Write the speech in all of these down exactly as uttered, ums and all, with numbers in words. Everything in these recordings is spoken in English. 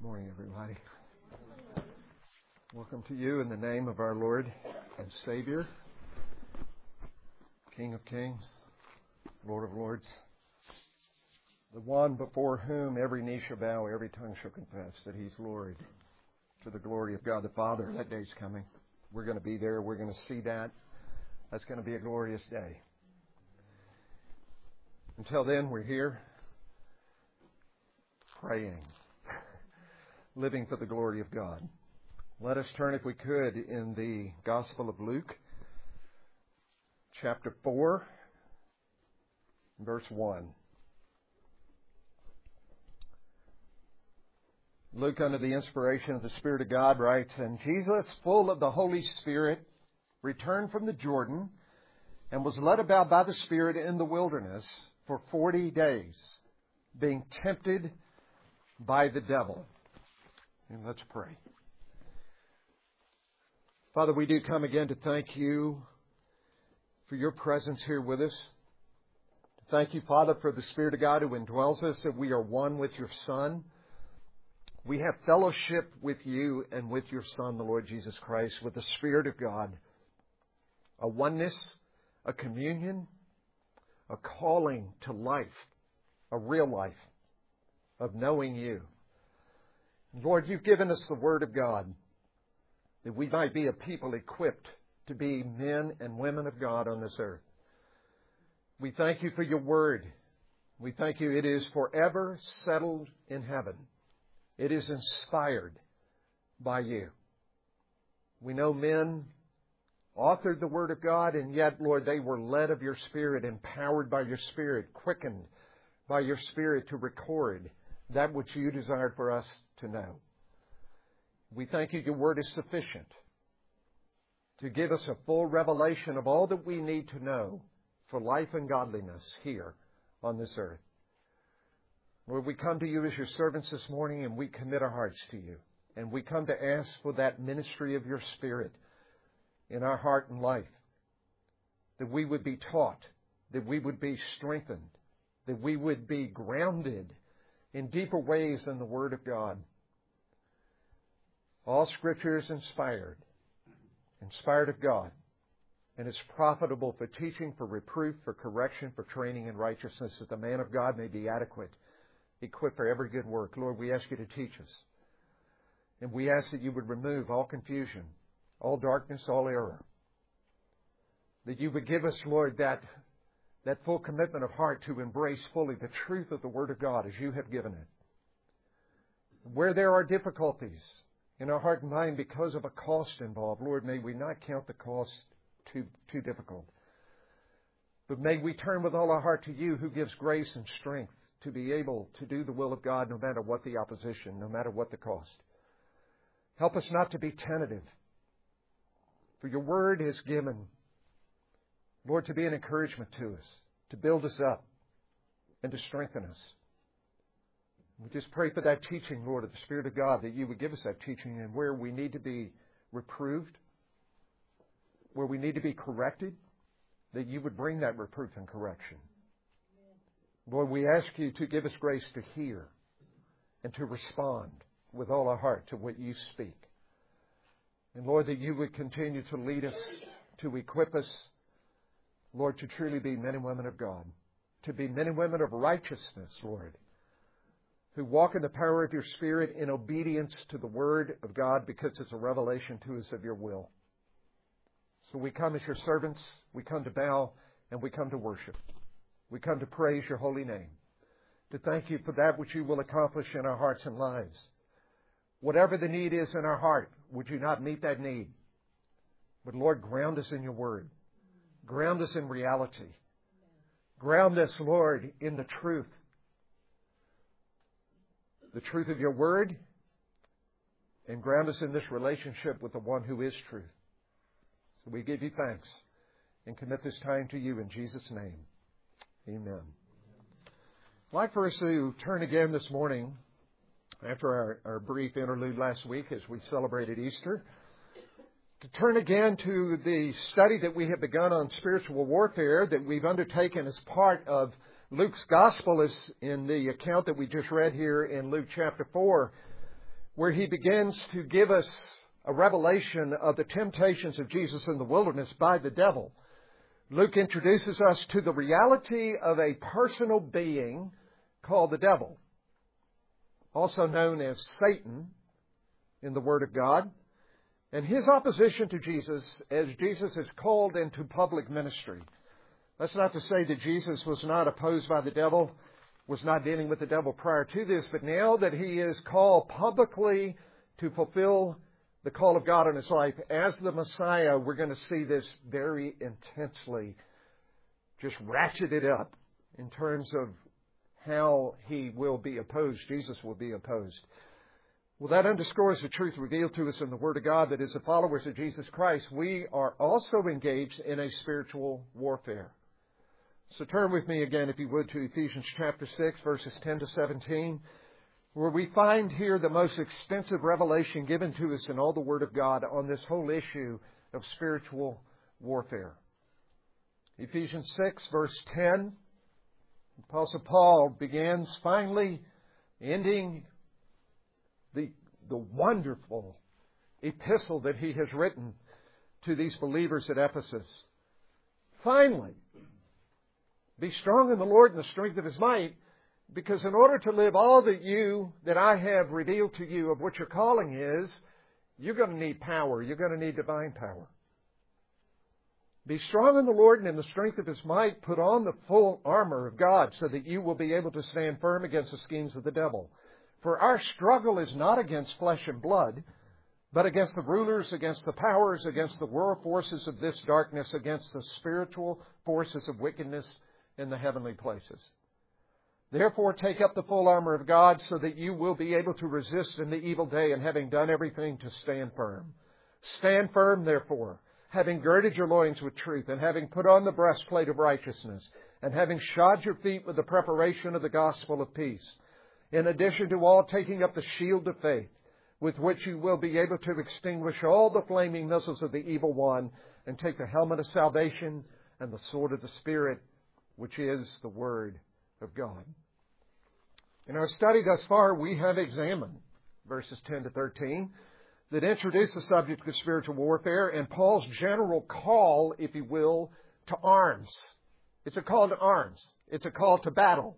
Morning, everybody. Welcome to you in the name of our Lord and Savior, King of Kings, Lord of Lords, the one before whom every knee shall bow, every tongue shall confess that He's Lord, to the glory of God the Father. That day's coming. We're going to be there. We're going to see that. That's going to be a glorious day. Until then, we're here praying, living for the glory of God. Let us turn, if we could, in the Gospel of Luke, chapter four, verse one. Luke, under the inspiration of the Spirit of God, writes, "And Jesus, full of the Holy Spirit, returned from the Jordan and was led about by the Spirit in the wilderness for forty days, being tempted by the devil." And let's pray. Father, we do come again to thank You for Your presence here with us. Thank You, Father, for the Spirit of God who indwells us, that we are one with Your Son. We have fellowship with You and with Your Son, the Lord Jesus Christ, with the Spirit of God. A oneness, a communion, a calling to life, a real life of knowing You. Lord, You've given us the Word of God that we might be a people equipped to be men and women of God on this earth. We thank You for Your Word. We thank You it is forever settled in heaven. It is inspired by You. We know men authored the Word of God, and yet, Lord, they were led of Your Spirit, empowered by Your Spirit, quickened by Your Spirit to record that which You desired for us to know. We thank You, Your Word is sufficient to give us a full revelation of all that we need to know for life and godliness here on this earth. Lord, we come to You as Your servants this morning, and we commit our hearts to You. And we come to ask for that ministry of Your Spirit in our heart and life, that we would be taught, that we would be strengthened, that we would be grounded in deeper ways than the Word of God. All Scripture is inspired, inspired of God, and is profitable for teaching, for reproof, for correction, for training in righteousness, that the man of God may be adequate, equipped for every good work. Lord, we ask You to teach us. And we ask that You would remove all confusion, all darkness, all error. That You would give us, Lord, that, that full commitment of heart to embrace fully the truth of the Word of God as You have given it. Where there are difficulties in our heart and mind because of a cost involved, Lord, may we not count the cost too, too difficult. But may we turn with all our heart to You, who gives grace and strength to be able to do the will of God no matter what the opposition, no matter what the cost. Help us not to be tentative. For Your Word is given, Lord, to be an encouragement to us, to build us up, and to strengthen us. We just pray for that teaching, Lord, of the Spirit of God, that You would give us that teaching, and where we need to be reproved, where we need to be corrected, that You would bring that reproof and correction. Lord, we ask You to give us grace to hear and to respond with all our heart to what You speak. And Lord, that You would continue to lead us, to equip us, Lord, to truly be men and women of God, to be men and women of righteousness, Lord, who walk in the power of Your Spirit in obedience to the Word of God, because it's a revelation to us of Your will. So we come as Your servants, we come to bow, and we come to worship. We come to praise Your holy name, to thank You for that which You will accomplish in our hearts and lives. Whatever the need is in our heart, would You not meet that need? But Lord, ground us in Your Word. Ground us in reality. Ground us, Lord, in the truth. The truth of Your Word, and ground us in this relationship with the one who is truth. So we give You thanks and commit this time to You in Jesus' name. Amen. I'd like for us to turn again this morning, after our, our brief interlude last week as we celebrated Easter, to turn again to the study that we have begun on spiritual warfare that we've undertaken as part of Luke's Gospel, is in the account that we just read here in Luke chapter four. where he begins to give us a revelation of the temptations of Jesus in the wilderness by the devil. Luke introduces us to the reality of a personal being called the devil, also known as Satan in the Word of God, and his opposition to Jesus as Jesus is called into public ministry. That's not to say that Jesus was not opposed by the devil, was not dealing with the devil prior to this, but now that he is called publicly to fulfill the call of God in his life as the Messiah, we're going to see this very intensely just ratcheted up in terms of how he will be opposed. Jesus will be opposed. Well, that underscores the truth revealed to us in the Word of God that as the followers of Jesus Christ, we are also engaged in a spiritual warfare. So turn with me again, if you would, to Ephesians chapter six, verses ten to seventeen, where we find here the most extensive revelation given to us in all the Word of God on this whole issue of spiritual warfare. Ephesians six, verse ten, Apostle Paul begins finally ending the, the wonderful epistle that he has written to these believers at Ephesus. Finally, be strong in the Lord and the strength of His might, because in order to live all that you, that I have revealed to you of what your calling is, you're going to need power. You're going to need divine power. Be strong in the Lord and in the strength of His might. Put on the full armor of God so that you will be able to stand firm against the schemes of the devil. For our struggle is not against flesh and blood, but against the rulers, against the powers, against the world forces of this darkness, against the spiritual forces of wickedness in the heavenly places. Therefore, take up the full armor of God so that you will be able to resist in the evil day, and having done everything, to stand firm. Stand firm, therefore, having girded your loins with truth, and having put on the breastplate of righteousness, and having shod your feet with the preparation of the gospel of peace. In addition to all, taking up the shield of faith, with which you will be able to extinguish all the flaming missiles of the evil one, and take the helmet of salvation and the sword of the Spirit, which is the Word of God. In our study thus far, we have examined verses ten to thirteen that introduce the subject of spiritual warfare and Paul's general call, if you will, to arms. It's a call to arms. It's a call to battle.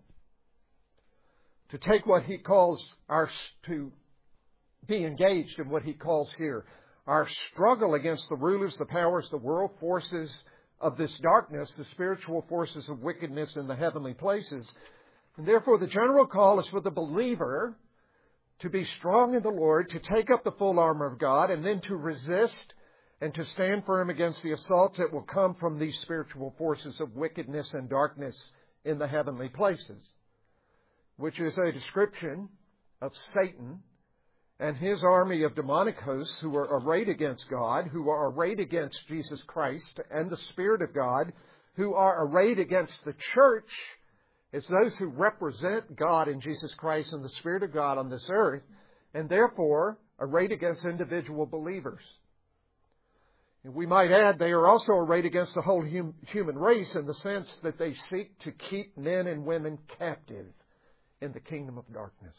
To take what he calls our, to be engaged in what he calls here, our struggle against the rulers, the powers, the world forces of this darkness, the spiritual forces of wickedness in the heavenly places. And therefore, the general call is for the believer to be strong in the Lord, to take up the full armor of God, and then to resist and to stand firm against the assaults that will come from these spiritual forces of wickedness and darkness in the heavenly places, which is a description of Satan and his army of demonic hosts who are arrayed against God, who are arrayed against Jesus Christ and the Spirit of God, who are arrayed against the church. It's those who represent God in Jesus Christ and the Spirit of God on this earth, and therefore arrayed against individual believers. And we might add they are also arrayed against the whole hum- human race in the sense that they seek to keep men and women captive in the kingdom of darkness.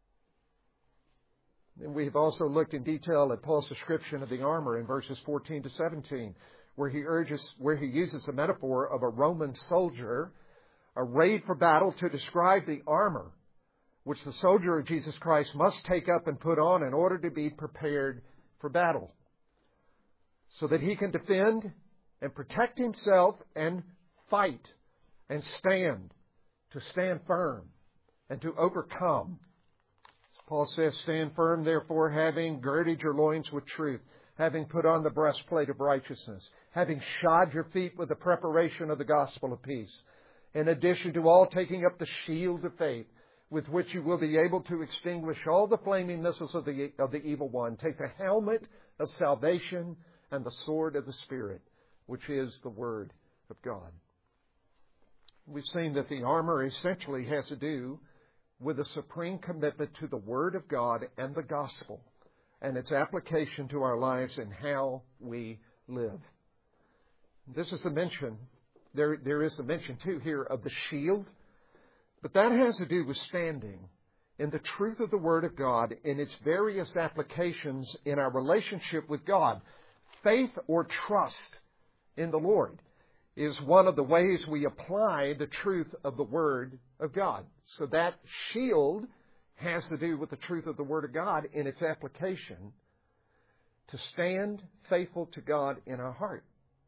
And we've also looked in detail at Paul's description of the armor in verses fourteen to seventeen, where he urges, where he uses the metaphor of a Roman soldier arrayed for battle to describe the armor which the soldier of Jesus Christ must take up and put on in order to be prepared for battle, so that he can defend and protect himself and fight and stand, to stand firm and to overcome. Paul says, stand firm, therefore, having girded your loins with truth, having put on the breastplate of righteousness, having shod your feet with the preparation of the gospel of peace. In addition to all, taking up the shield of faith, with which you will be able to extinguish all the flaming missiles of the, of the evil one. Take the helmet of salvation and the sword of the Spirit, which is the Word of God. We've seen that the armor essentially has to do with a supreme commitment to the Word of God and the gospel and its application to our lives and how we live. This is the mention, there, there is the mention too here of the shield, but that has to do with standing in the truth of the Word of God in its various applications in our relationship with God. Faith or trust in the Lord is one of the ways we apply the truth of the Word of God. So that shield has to do with the truth of the Word of God in its application to stand faithful to God in our heart.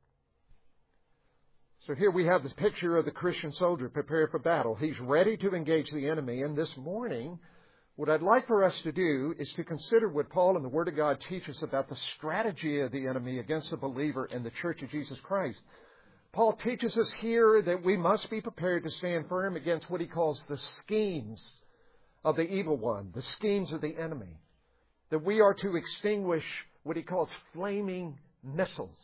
So here we have this picture of the Christian soldier prepared for battle. He's ready to engage the enemy. And this morning, what I'd like for us to do is to consider what Paul and the Word of God teach us about the strategy of the enemy against the believer and the Church of Jesus Christ. Paul teaches us here that we must be prepared to stand firm against what he calls the schemes of the evil one, the schemes of the enemy. That we are to extinguish what he calls flaming missiles.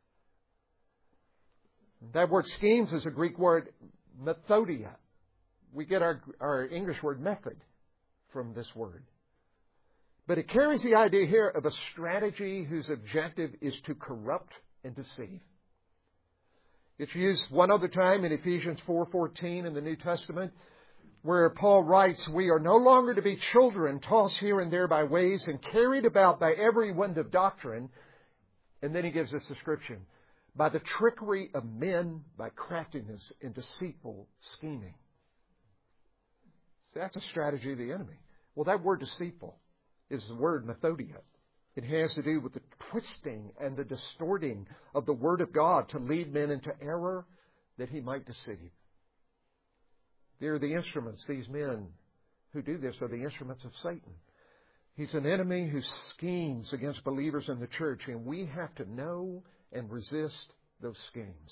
That word schemes is a Greek word, methodia. We get our, our English word method from this word. But it carries the idea here of a strategy whose objective is to corrupt and deceive. It's used one other time in Ephesians four fourteen in the New Testament, where Paul writes, "We are no longer to be children, tossed here and there by waves and carried about by every wind of doctrine." And then he gives this description. By the trickery of men, by craftiness and deceitful scheming. That's a strategy of the enemy. Well, that word deceitful is the word methodia. It has to do with the twisting and the distorting of the Word of God to lead men into error that he might deceive. They're the instruments, these men who do this are the instruments of Satan. He's an enemy who schemes against believers in the church, and we have to know and resist those schemes.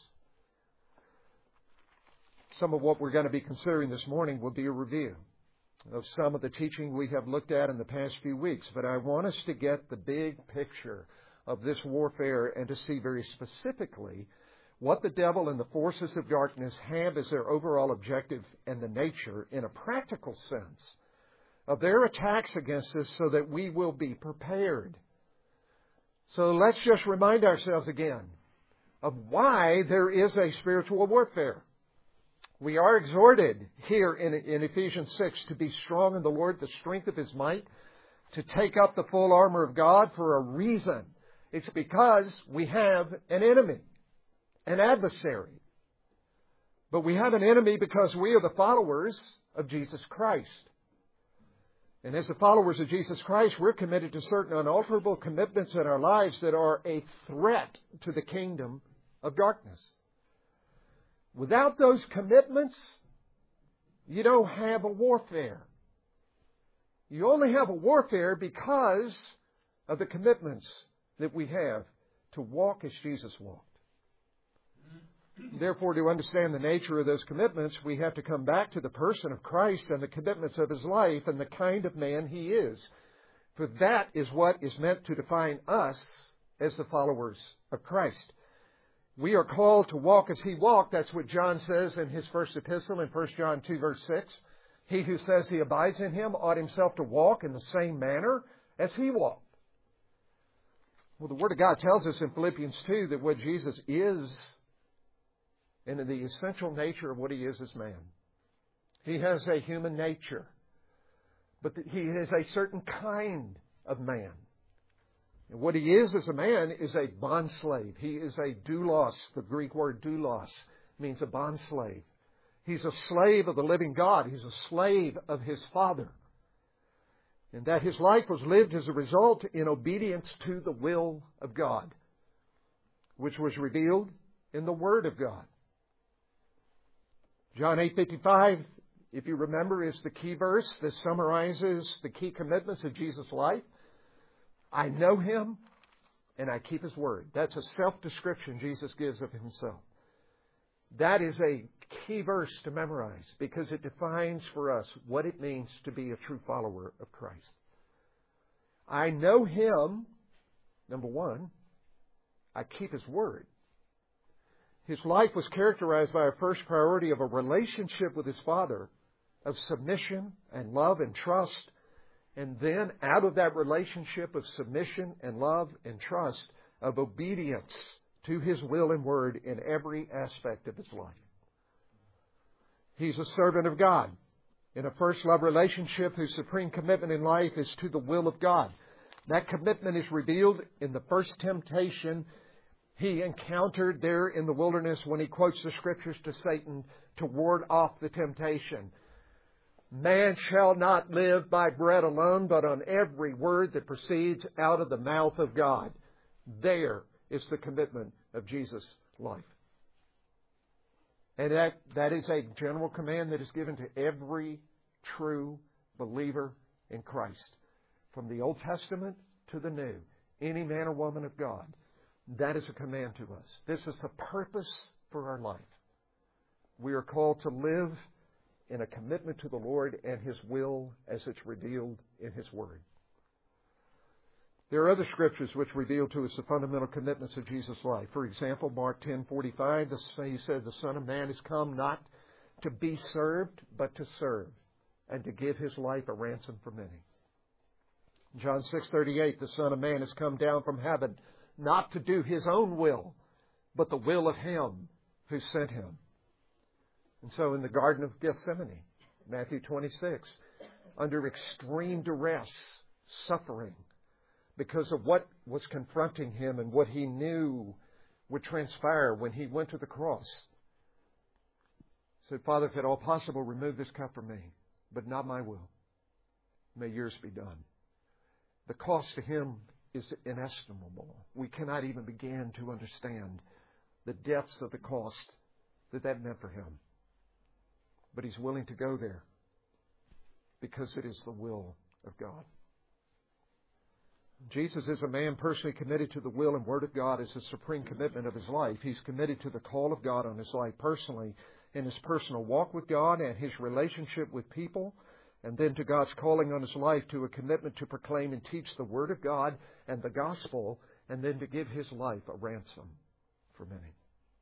Some of what we're going to be considering this morning will be a review of some of the teaching we have looked at in the past few weeks. But I want us to get the big picture of this warfare and to see very specifically what the devil and the forces of darkness have as their overall objective and the nature, in a practical sense, of their attacks against us so that we will be prepared. So let's just remind ourselves again of why there is a spiritual warfare. We are exhorted here in, in Ephesians six to be strong in the Lord, the strength of His might, to take up the full armor of God for a reason. It's because we have an enemy, an adversary. But we have an enemy because we are the followers of Jesus Christ. And as the followers of Jesus Christ, we're committed to certain unalterable commitments in our lives that are a threat to the kingdom of darkness. Without those commitments, you don't have a warfare. You only have a warfare because of the commitments that we have to walk as Jesus walked. Therefore, to understand the nature of those commitments, we have to come back to the person of Christ and the commitments of His life and the kind of man He is. For that is what is meant to define us as the followers of Christ. We are called to walk as He walked. That's what John says in his first epistle in First John two, verse six. He who says he abides in Him ought himself to walk in the same manner as He walked. Well, the Word of God tells us in Philippians two that what Jesus is, and in the essential nature of what He is as man. He has a human nature, but He is a certain kind of man. And what He is as a man is a bondslave. He is a doulos. The Greek word doulos means a bondslave. He's a slave of the living God. He's a slave of His Father. And that His life was lived as a result in obedience to the will of God, which was revealed in the Word of God. John eight fifty-five, if you remember, is the key verse that summarizes the key commitments of Jesus' life. I know Him and I keep His word. That's a self-description Jesus gives of Himself. That is a key verse to memorize because it defines for us what it means to be a true follower of Christ. I know Him, number one. I keep His word. His life was characterized by a first priority of a relationship with His Father, of submission and love and trust. And then out of that relationship of submission and love and trust, of obedience to His will and word in every aspect of His life. He's a servant of God. In a first love relationship whose supreme commitment in life is to the will of God. That commitment is revealed in the first temptation he encountered there in the wilderness when he quotes the Scriptures to Satan to ward off the temptation. Man shall not live by bread alone, but on every word that proceeds out of the mouth of God. There is the commitment of Jesus' life. And that, that is a general command that is given to every true believer in Christ. From the Old Testament to the New. Any man or woman of God. That is a command to us. This is the purpose for our life. We are called to live in a commitment to the Lord and His will as it's revealed in His Word. There are other scriptures which reveal to us the fundamental commitments of Jesus' life. For example, Mark ten forty-five, He said, the Son of Man has come not to be served, but to serve, and to give His life a ransom for many. John six thirty-eight, the Son of Man has come down from heaven, not to do His own will, but the will of Him who sent Him. And so in the Garden of Gethsemane, Matthew twenty-six, under extreme duress, suffering, because of what was confronting Him and what He knew would transpire when He went to the cross. He said, Father, if at all possible, remove this cup from me, but not my will. May yours be done. The cost to Him is inestimable. We cannot even begin to understand the depths of the cost that that meant for Him. But He's willing to go there because it is the will of God. Jesus is a man personally committed to the will and Word of God as the supreme commitment of his life. He's committed to the call of God on his life personally in his personal walk with God and his relationship with people, and then to God's calling on his life to a commitment to proclaim and teach the Word of God and the gospel, and then to give his life a ransom for many.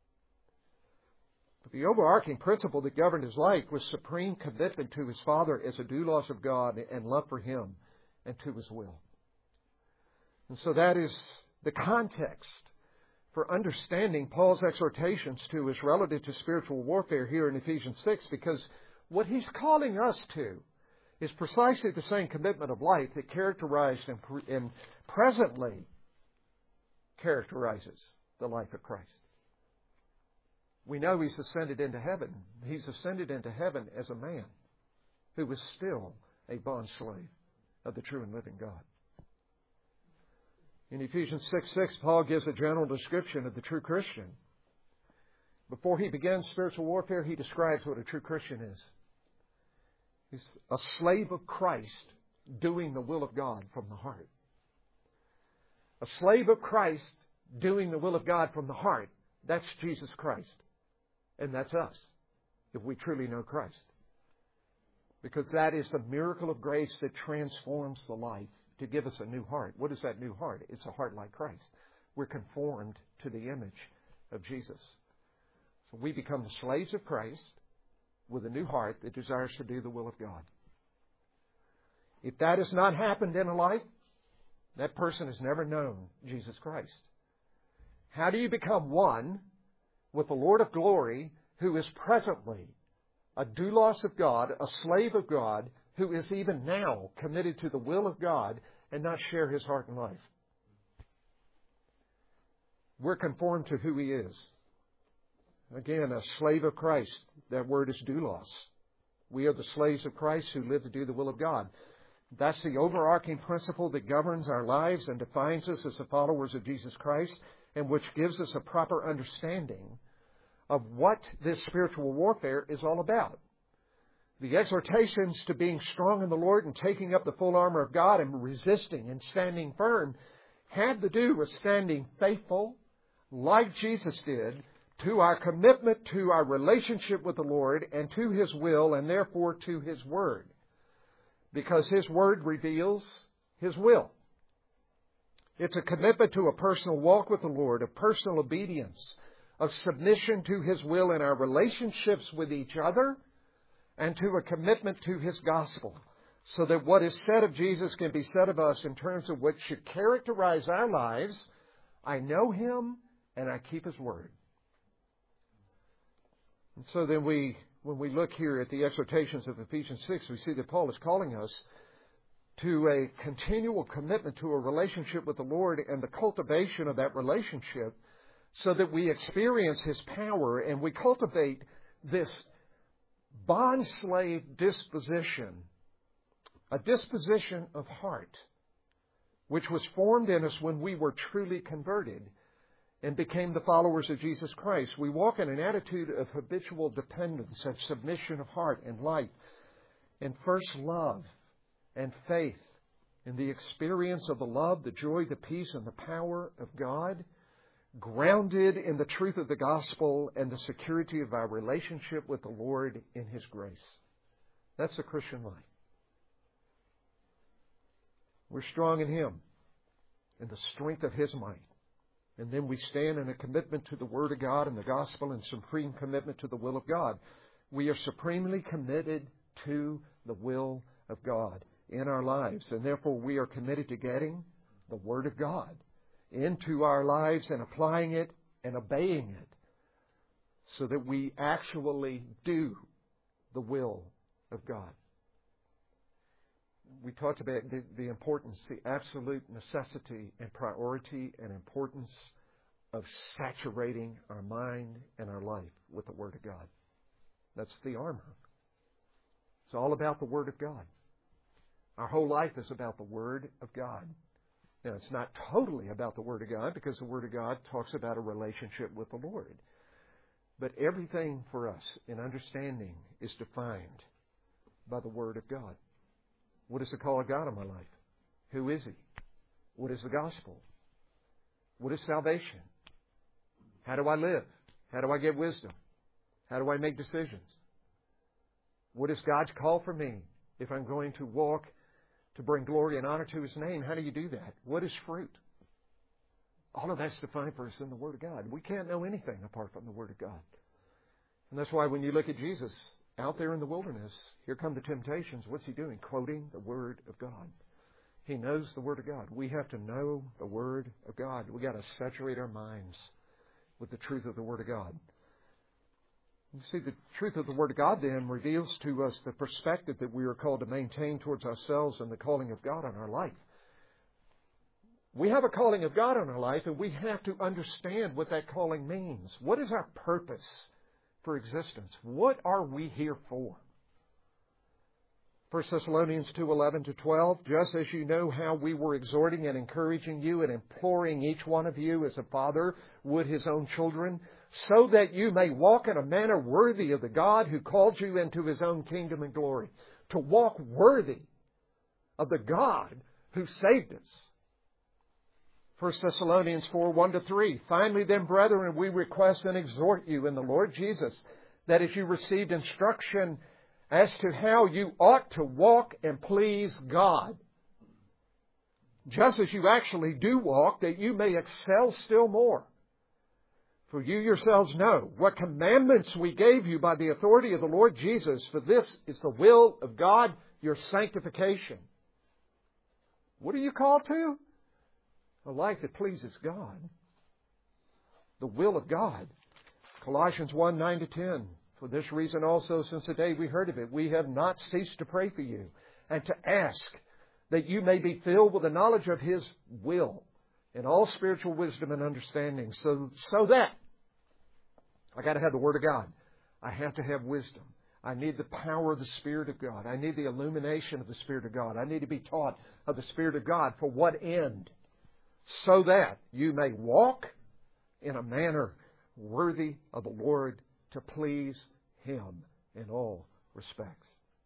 But the overarching principle that governed his life was supreme commitment to his Father as a doulos of God and love for Him and to His will. And so that is the context for understanding Paul's exhortations to us relative to spiritual warfare here in Ephesians six, because what he's calling us to is precisely the same commitment of life that characterized and, and presently characterizes the life of Christ. We know He's ascended into heaven. He's ascended into heaven as a man who was still a bondslave of the true and living God. In Ephesians six six, Paul gives a general description of the true Christian. Before he begins spiritual warfare, he describes what a true Christian is. He's a slave of Christ doing the will of God from the heart. A slave of Christ doing the will of God from the heart. That's Jesus Christ. And that's us, if we truly know Christ. Because that is the miracle of grace that transforms the life to give us a new heart. What is that new heart? It's a heart like Christ. We're conformed to the image of Jesus. So we become the slaves of Christ with a new heart that desires to do the will of God. If that has not happened in a life, that person has never known Jesus Christ. How do you become one with the Lord of glory, who is presently a doulos of God, a slave of God, who is even now committed to the will of God and not share His heart and life? We're conformed to who He is. Again, a slave of Christ. That word is doulos. We are the slaves of Christ who live to do the will of God. That's the overarching principle that governs our lives and defines us as the followers of Jesus Christ, and which gives us a proper understanding of what this spiritual warfare is all about. The exhortations to being strong in the Lord and taking up the full armor of God and resisting and standing firm had to do with standing faithful, like Jesus did, to our commitment to our relationship with the Lord and to His will, and therefore to His Word. Because His Word reveals His will. It's a commitment to a personal walk with the Lord, of personal obedience, of submission to His will in our relationships with each other, and to a commitment to His gospel, so that what is said of Jesus can be said of us in terms of what should characterize our lives. I know Him and I keep His word. And so then we when we look here at the exhortations of Ephesians six, we see that Paul is calling us to a continual commitment to a relationship with the Lord and the cultivation of that relationship so that we experience His power and we cultivate this bond-slave disposition, a disposition of heart, which was formed in us when we were truly converted and became the followers of Jesus Christ. We walk in an attitude of habitual dependence, of submission of heart and life, and first love and faith in the experience of the love, the joy, the peace, and the power of God, grounded in the truth of the gospel and the security of our relationship with the Lord in His grace. That's the Christian life. We're strong in Him, in the strength of His might. And then we stand in a commitment to the Word of God and the gospel and supreme commitment to the will of God. We are supremely committed to the will of God in our lives. And therefore we are committed to getting the Word of God into our lives and applying it and obeying it so that we actually do the will of God. We talked about the, the importance, the absolute necessity and priority and importance of saturating our mind and our life with the Word of God. That's the armor. It's all about the Word of God. Our whole life is about the Word of God. Now, it's not totally about the Word of God because the Word of God talks about a relationship with the Lord. But everything for us in understanding is defined by the Word of God. What is the call of God in my life? Who is He? What is the gospel? What is salvation? How do I live? How do I get wisdom? How do I make decisions? What is God's call for me if I'm going to walk to bring glory and honor to His name? How do you do that? What is fruit? All of that's defined for us in the Word of God. We can't know anything apart from the Word of God. And that's why when you look at Jesus out there in the wilderness, here come the temptations. What's He doing? Quoting the Word of God. He knows the Word of God. We have to know the Word of God. We've got to saturate our minds with the truth of the Word of God. You see, the truth of the Word of God then reveals to us the perspective that we are called to maintain towards ourselves and the calling of God on our life. We have a calling of God on our life, and we have to understand what that calling means. What is our purpose for existence? What are we here for? First Thessalonians two, eleven to twelve, just as you know how we were exhorting and encouraging you and imploring each one of you as a father would his own children, so that you may walk in a manner worthy of the God who called you into His own kingdom and glory. To walk worthy of the God who saved us. First Thessalonians four, one to three. Finally then, brethren, we request and exhort you in the Lord Jesus, that as you received instruction as to how you ought to walk and please God, just as you actually do walk, that you may excel still more. For you yourselves know what commandments we gave you by the authority of the Lord Jesus, for this is the will of God, your sanctification. What are you called to? A life that pleases God. The will of God. Colossians one, nine to ten. For this reason also, since the day we heard of it, we have not ceased to pray for you and to ask that you may be filled with the knowledge of His will in all spiritual wisdom and understanding, so, so that I got to have the Word of God. I have to have wisdom. I need the power of the Spirit of God. I need the illumination of the Spirit of God. I need to be taught of the Spirit of God. For what end? So that you may walk in a manner worthy of the Lord, to please Him in all respects.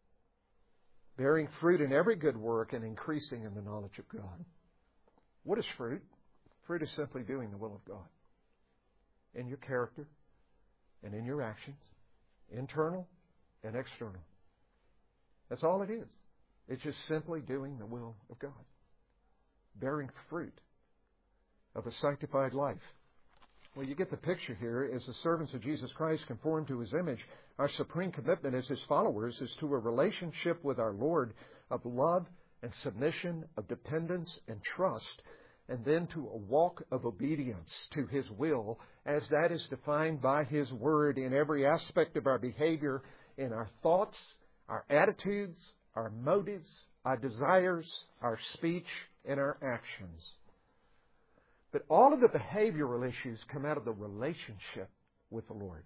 Bearing fruit in every good work and increasing in the knowledge of God. What is fruit? Fruit is simply doing the will of God. In your character and in your actions. Internal and external. That's all it is. It's just simply doing the will of God. Bearing fruit of a sanctified life. Well, you get the picture here. As the servants of Jesus Christ conform to His image, our supreme commitment as His followers is to a relationship with our Lord of love and submission, of dependence and trust, and then to a walk of obedience to His will, as that is defined by His Word in every aspect of our behavior, in our thoughts, our attitudes, our motives, our desires, our speech, and our actions. But all of the behavioral issues come out of the relationship with the Lord.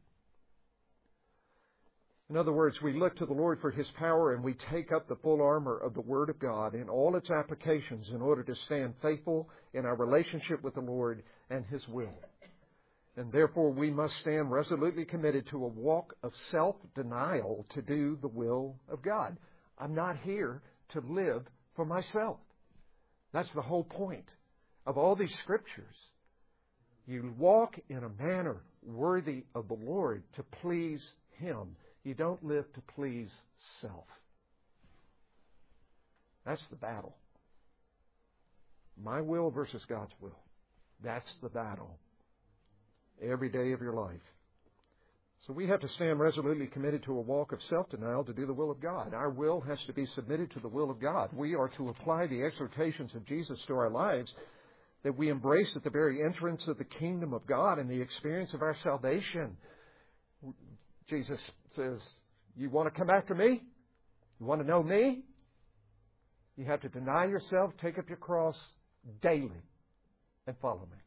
In other words, we look to the Lord for His power and we take up the full armor of the Word of God in all its applications in order to stand faithful in our relationship with the Lord and His will. And therefore we must stand resolutely committed to a walk of self-denial to do the will of God. I'm not here to live for myself. That's the whole point of all these Scriptures. You walk in a manner worthy of the Lord to please Him. You don't live to please self. That's the battle. My will versus God's will. That's the battle. Every day of your life. So we have to stand resolutely committed to a walk of self-denial to do the will of God. Our will has to be submitted to the will of God. We are to apply the exhortations of Jesus to our lives that we embrace at the very entrance of the kingdom of God and the experience of our salvation. Jesus says, you want to come after me? You want to know me? You have to deny yourself, take up your cross daily, and follow me.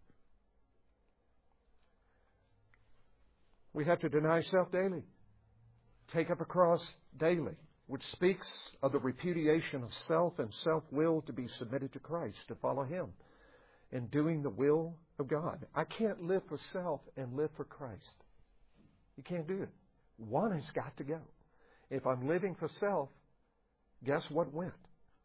We have to deny self daily, take up a cross daily, which speaks of the repudiation of self and self-will to be submitted to Christ, to follow Him, in doing the will of God. I can't live for self and live for Christ. You can't do it. One has got to go. If I'm living for self, guess what went?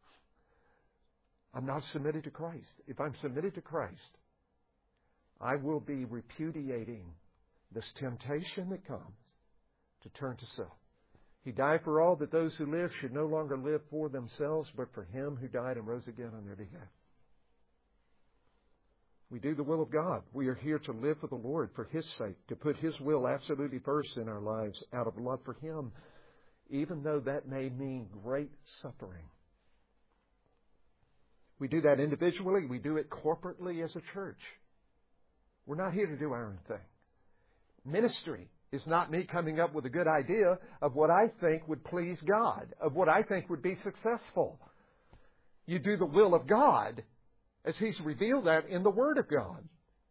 I'm not submitted to Christ. If I'm submitted to Christ, I will be repudiating this temptation that comes to turn to self. He died for all that those who live should no longer live for themselves, but for Him who died and rose again on their behalf. We do the will of God. We are here to live for the Lord for His sake, to put His will absolutely first in our lives out of love for Him, even though that may mean great suffering. We do that individually. We do it corporately as a church. We're not here to do our own thing. Ministry is not me coming up with a good idea of what I think would please God, of what I think would be successful. You do the will of God as He's revealed that in the Word of God.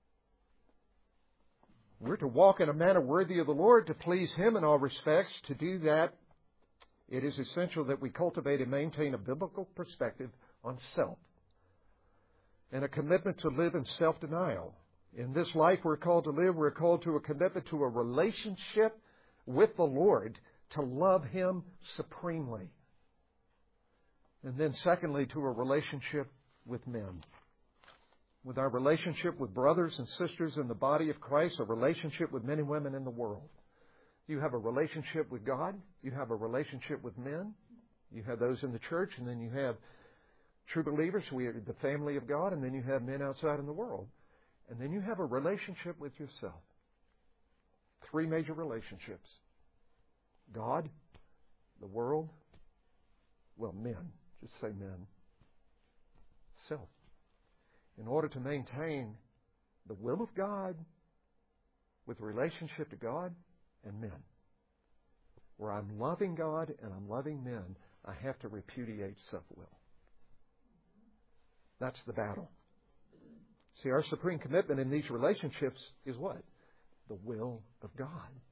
We're to walk in a manner worthy of the Lord, to please Him in all respects. To do that, it is essential that we cultivate and maintain a biblical perspective on self and a commitment to live in self-denial. In this life we're called to live, we're called to a commitment to a relationship with the Lord, to love Him supremely. And then secondly, to a relationship with men. With our relationship with brothers and sisters in the body of Christ, a relationship with men and women in the world. You have a relationship with God, you have a relationship with men, you have those in the church, and then you have true believers, we are the family of God, and then you have men outside in the world. And then you have a relationship with yourself. Three major relationships. God, the world, well, men. Just say men. Self. In order to maintain the will of God with relationship to God and men, where I'm loving God and I'm loving men, I have to repudiate self-will. That's the battle. See, our supreme commitment in these relationships is what? The will of God.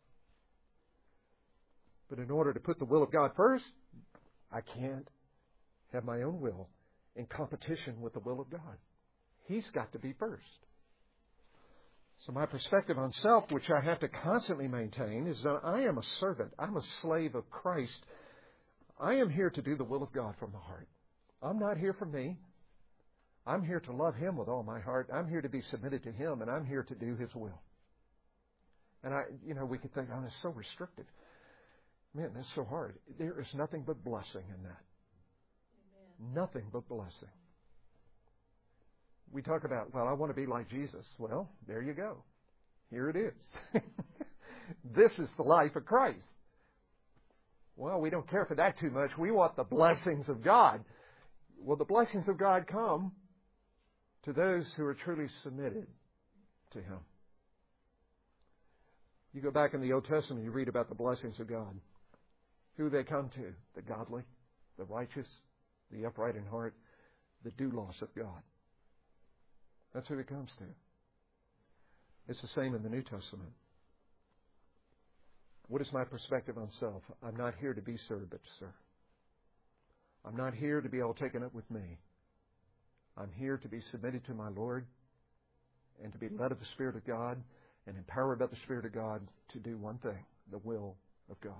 But in order to put the will of God first, I can't have my own will in competition with the will of God. He's got to be first. So my perspective on self, which I have to constantly maintain, is that I am a servant. I'm a slave of Christ. I am here to do the will of God from the heart. I'm not here for me. I'm here to love Him with all my heart. I'm here to be submitted to Him, and I'm here to do His will. And I, you know, we could think, oh, that's so restrictive. Man, that's so hard. There is nothing but blessing in that. Amen. Nothing but blessing. We talk about, well, I want to be like Jesus. Well, there you go. Here it is. This is the life of Christ. Well, we don't care for that too much. We want the blessings of God. Well, the blessings of God come to those who are truly submitted to Him. You go back in the Old Testament, you read about the blessings of God. Who they come to? The godly, the righteous, the upright in heart, the doulos of God. That's who He comes to. It's the same in the New Testament. What is my perspective on self? I'm not here to be served, but to serve. I'm not here to be all taken up with me. I'm here to be submitted to my Lord and to be led of the Spirit of God and empowered by the Spirit of God to do one thing, the will of God.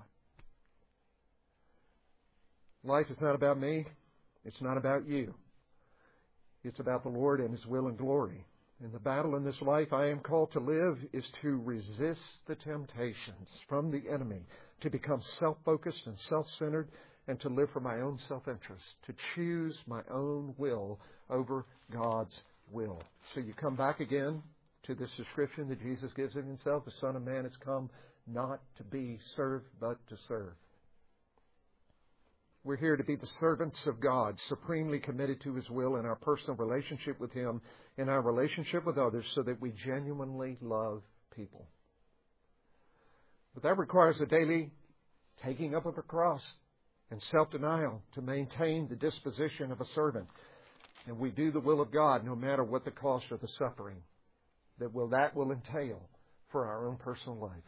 Life is not about me. It's not about you. It's about the Lord and His will and glory. And the battle in this life I am called to live is to resist the temptations from the enemy, to become self-focused and self-centered, and to live for my own self-interest, to choose my own will over God's will. So you come back again to this description that Jesus gives of Himself. The Son of Man has come not to be served, but to serve. We're here to be the servants of God, supremely committed to His will in our personal relationship with Him, in our relationship with others, so that we genuinely love people. But that requires a daily taking up of a cross and self-denial to maintain the disposition of a servant. And we do the will of God no matter what the cost or the suffering that will that will entail for our own personal life.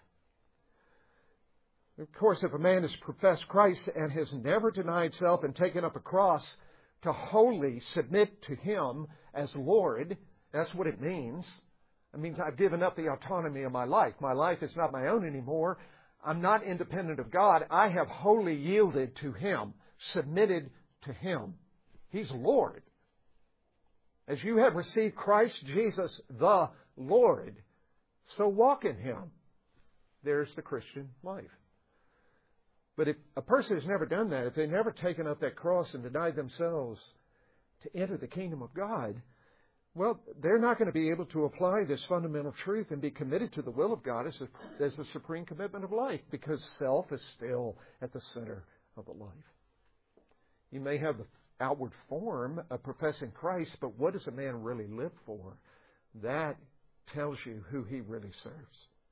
Of course, if a man has professed Christ and has never denied self and taken up a cross to wholly submit to Him as Lord, that's what it means. It means I've given up the autonomy of my life. My life is not my own anymore. I'm not independent of God. I have wholly yielded to Him, submitted to Him. He's Lord. As you have received Christ Jesus the Lord, so walk in Him. There's the Christian life. But if a person has never done that, if they've never taken up that cross and denied themselves to enter the kingdom of God, well, they're not going to be able to apply this fundamental truth and be committed to the will of God as a, as the supreme commitment of life, because self is still at the center of the life. You may have the outward form of professing Christ, but what does a man really live for? That tells you who he really serves.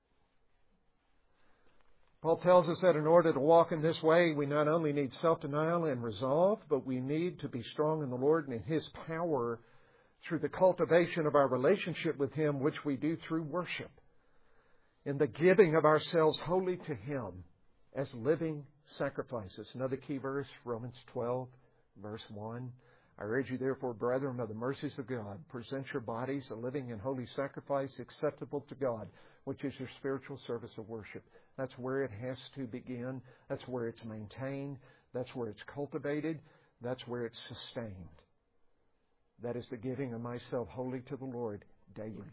Paul tells us that in order to walk in this way, we not only need self-denial and resolve, but we need to be strong in the Lord and in His power through the cultivation of our relationship with Him, which we do through worship, in the giving of ourselves wholly to Him as living sacrifices. Another key verse, Romans twelve, verse one. I urge you, therefore, brethren, by the mercies of God, present your bodies a living and holy sacrifice acceptable to God, which is your spiritual service of worship. That's where it has to begin. That's where it's maintained. That's where it's cultivated. That's where it's sustained. That is the giving of myself wholly to the Lord daily.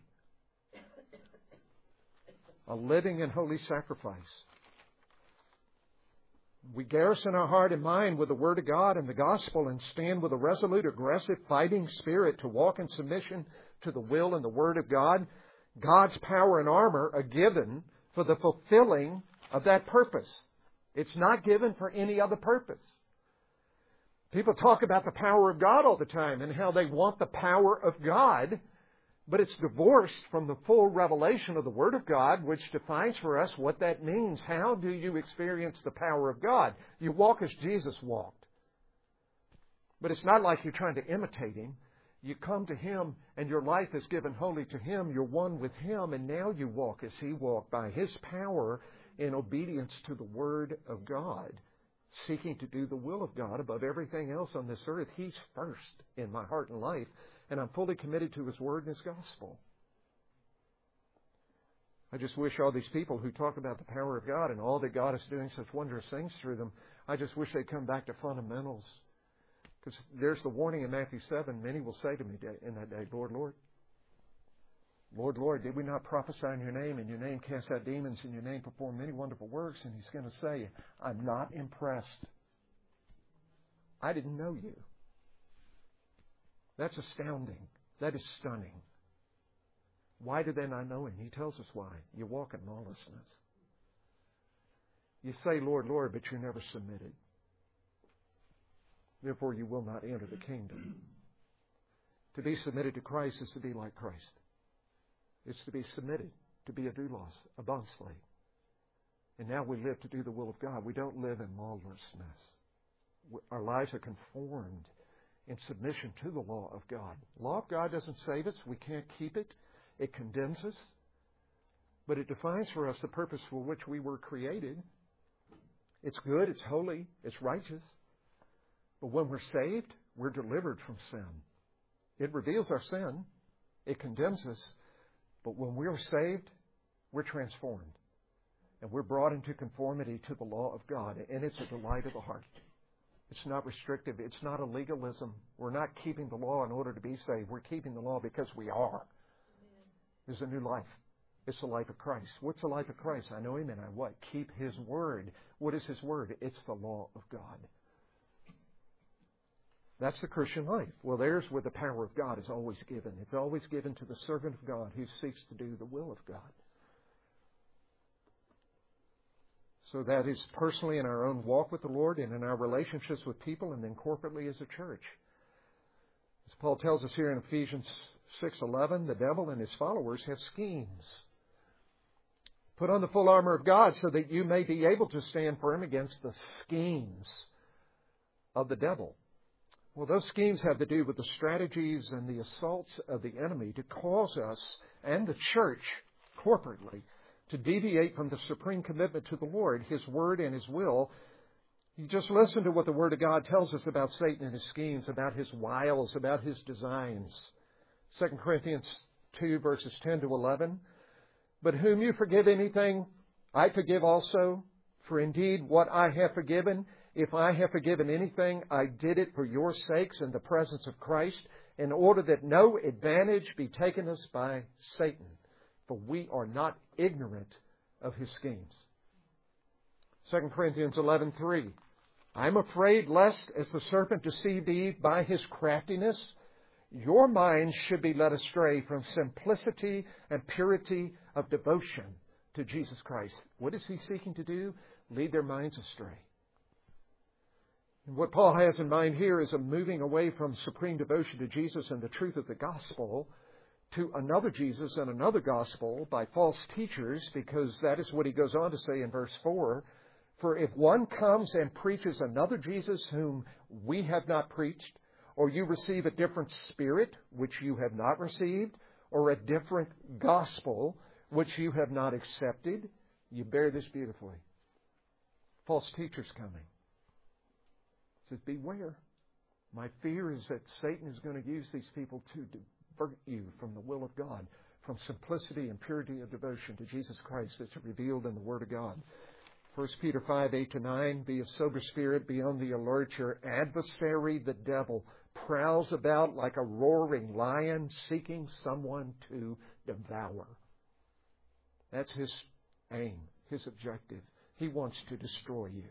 A living and holy sacrifice. We garrison our heart and mind with the Word of God and the Gospel and stand with a resolute, aggressive, fighting spirit to walk in submission to the will and the Word of God. God's power and armor are given for the fulfilling of that purpose. It's not given for any other purpose. People talk about the power of God all the time and how they want the power of God, but it's divorced from the full revelation of the Word of God, which defines for us what that means. How do you experience the power of God? You walk as Jesus walked. But it's not like you're trying to imitate Him. You come to Him and your life is given wholly to Him. You're one with Him, and now you walk as He walked, by His power in obedience to the Word of God, seeking to do the will of God above everything else on this earth. He's first in my heart and life, and I'm fully committed to His Word and His Gospel. I just wish all these people who talk about the power of God and all that God is doing such wondrous things through them, I just wish they'd come back to fundamentals. Because there's the warning in Matthew seven. Many will say to me in that day, Lord, Lord, Lord, Lord, did we not prophesy in your name, in your name cast out demons, in your name perform many wonderful works? And He's going to say, I'm not impressed. I didn't know you. That's astounding. That is stunning. Why did they not know Him? He tells us why. You walk in lawlessness. You say, Lord, Lord, but you're never submitted. Therefore, you will not enter the kingdom. To be submitted to Christ is to be like Christ. It's to be submitted, to be a doulos, a bondslave. And now we live to do the will of God. We don't live in lawlessness. Our lives are conformed in submission to the law of God. The law of God doesn't save us. We can't keep it. It condemns us. But it defines for us the purpose for which we were created. It's good, it's holy, it's righteous. But when we're saved, we're delivered from sin. It reveals our sin. It condemns us. But when we're saved, we're transformed. And we're brought into conformity to the law of God. And it's a delight of the heart. It's not restrictive. It's not a legalism. We're not keeping the law in order to be saved. We're keeping the law because we are. There's a new life. It's the life of Christ. What's the life of Christ? I know Him and I what? Keep His Word. What is His Word? It's the law of God. That's the Christian life. Well, there's where the power of God is always given. It's always given to the servant of God who seeks to do the will of God. So that is personally in our own walk with the Lord and in our relationships with people and then corporately as a church. As Paul tells us here in Ephesians six eleven, the devil and his followers have schemes. Put on the full armor of God so that you may be able to stand firm against the schemes of the devil. Well, those schemes have to do with the strategies and the assaults of the enemy to cause us and the church corporately to deviate from the supreme commitment to the Lord, His Word and His will. You just listen to what the Word of God tells us about Satan and his schemes, about his wiles, about his designs. Second Corinthians two, verses ten to eleven. But whom you forgive anything, I forgive also. For indeed, what I have forgiven, if I have forgiven anything, I did it for your sakes in the presence of Christ, in order that no advantage be taken us by Satan. For we are not ignorant of his schemes. Second Corinthians eleven three. I'm afraid lest, as the serpent deceived Eve by his craftiness, your minds should be led astray from simplicity and purity of devotion to Jesus Christ. What is he seeking to do? Lead their minds astray. And what Paul has in mind here is a moving away from supreme devotion to Jesus and the truth of the gospel to another Jesus and another gospel by false teachers, because that is what he goes on to say in verse four. For if one comes and preaches another Jesus whom we have not preached, or you receive a different spirit which you have not received, or a different gospel which you have not accepted, you bear this beautifully. False teachers coming. It says, beware. My fear is that Satan is going to use these people to divert you from the will of God, from simplicity and purity of devotion to Jesus Christ that's revealed in the Word of God. First Peter five, eight to nine, be of sober spirit, be on the alert. Your adversary, the devil, prowls about like a roaring lion, seeking someone to devour. That's his aim, his objective. He wants to destroy you.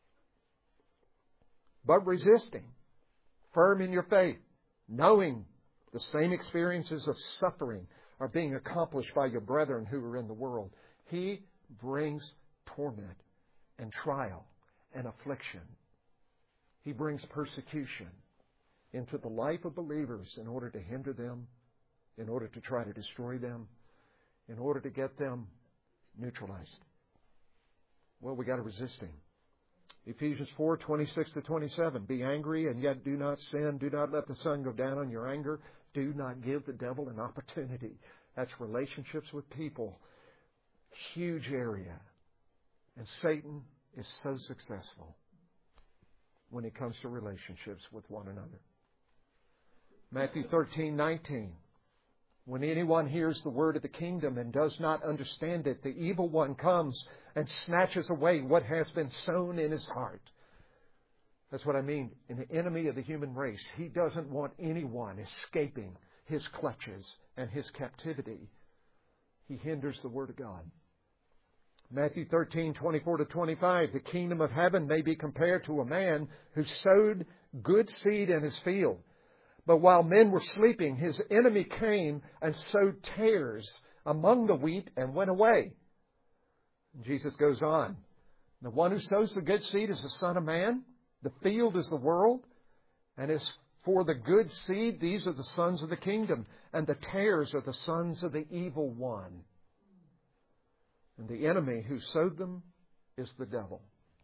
But resisting, firm in your faith, knowing the same experiences of suffering are being accomplished by your brethren who are in the world. He brings torment and trial and affliction. He brings persecution into the life of believers in order to hinder them, in order to try to destroy them, in order to get them neutralized. Well, we got to resist him. Ephesians four, twenty-six to twenty-seven. Be angry and yet do not sin. Do not let the sun go down on your anger. Do not give the devil an opportunity. That's relationships with people. Huge area. And Satan is so successful when it comes to relationships with one another. Matthew thirteen, nineteen. When anyone hears the word of the kingdom and does not understand it, the evil one comes and snatches away what has been sown in his heart. That's what I mean. An enemy of the human race. He doesn't want anyone escaping his clutches and his captivity. He hinders the word of God. Matthew thirteen, twenty-four to twenty-five. The kingdom of heaven may be compared to a man who sowed good seed in his field. But while men were sleeping, his enemy came and sowed tares among the wheat and went away. Jesus goes on. The one who sows the good seed is the Son of Man. The field is the world. And as for the good seed, these are the sons of the kingdom. And the tares are the sons of the evil one. And the enemy who sowed them is the devil.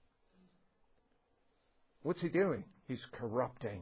What's he doing? He's corrupting.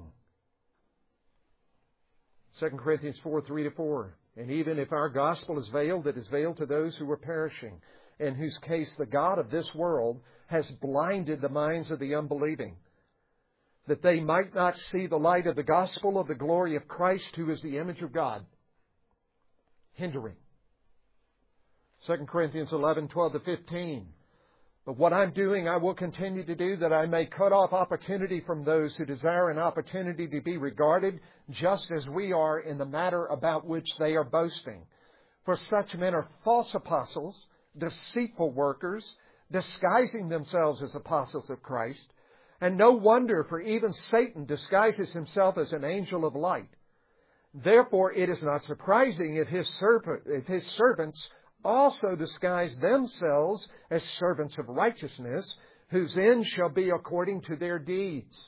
Second Corinthians four, three to four. And even if our gospel is veiled, it is veiled to those who are perishing, in whose case the God of this world has blinded the minds of the unbelieving, that they might not see the light of the gospel of the glory of Christ, who is the image of God. Hindering. Second Corinthians eleven, twelve to fifteen. But what I'm doing, I will continue to do, that I may cut off opportunity from those who desire an opportunity to be regarded just as we are in the matter about which they are boasting. For such men are false apostles, deceitful workers, disguising themselves as apostles of Christ. And no wonder, for even Satan disguises himself as an angel of light. Therefore it is not surprising if his, servant, if his servants also disguise themselves as servants of righteousness, whose end shall be according to their deeds.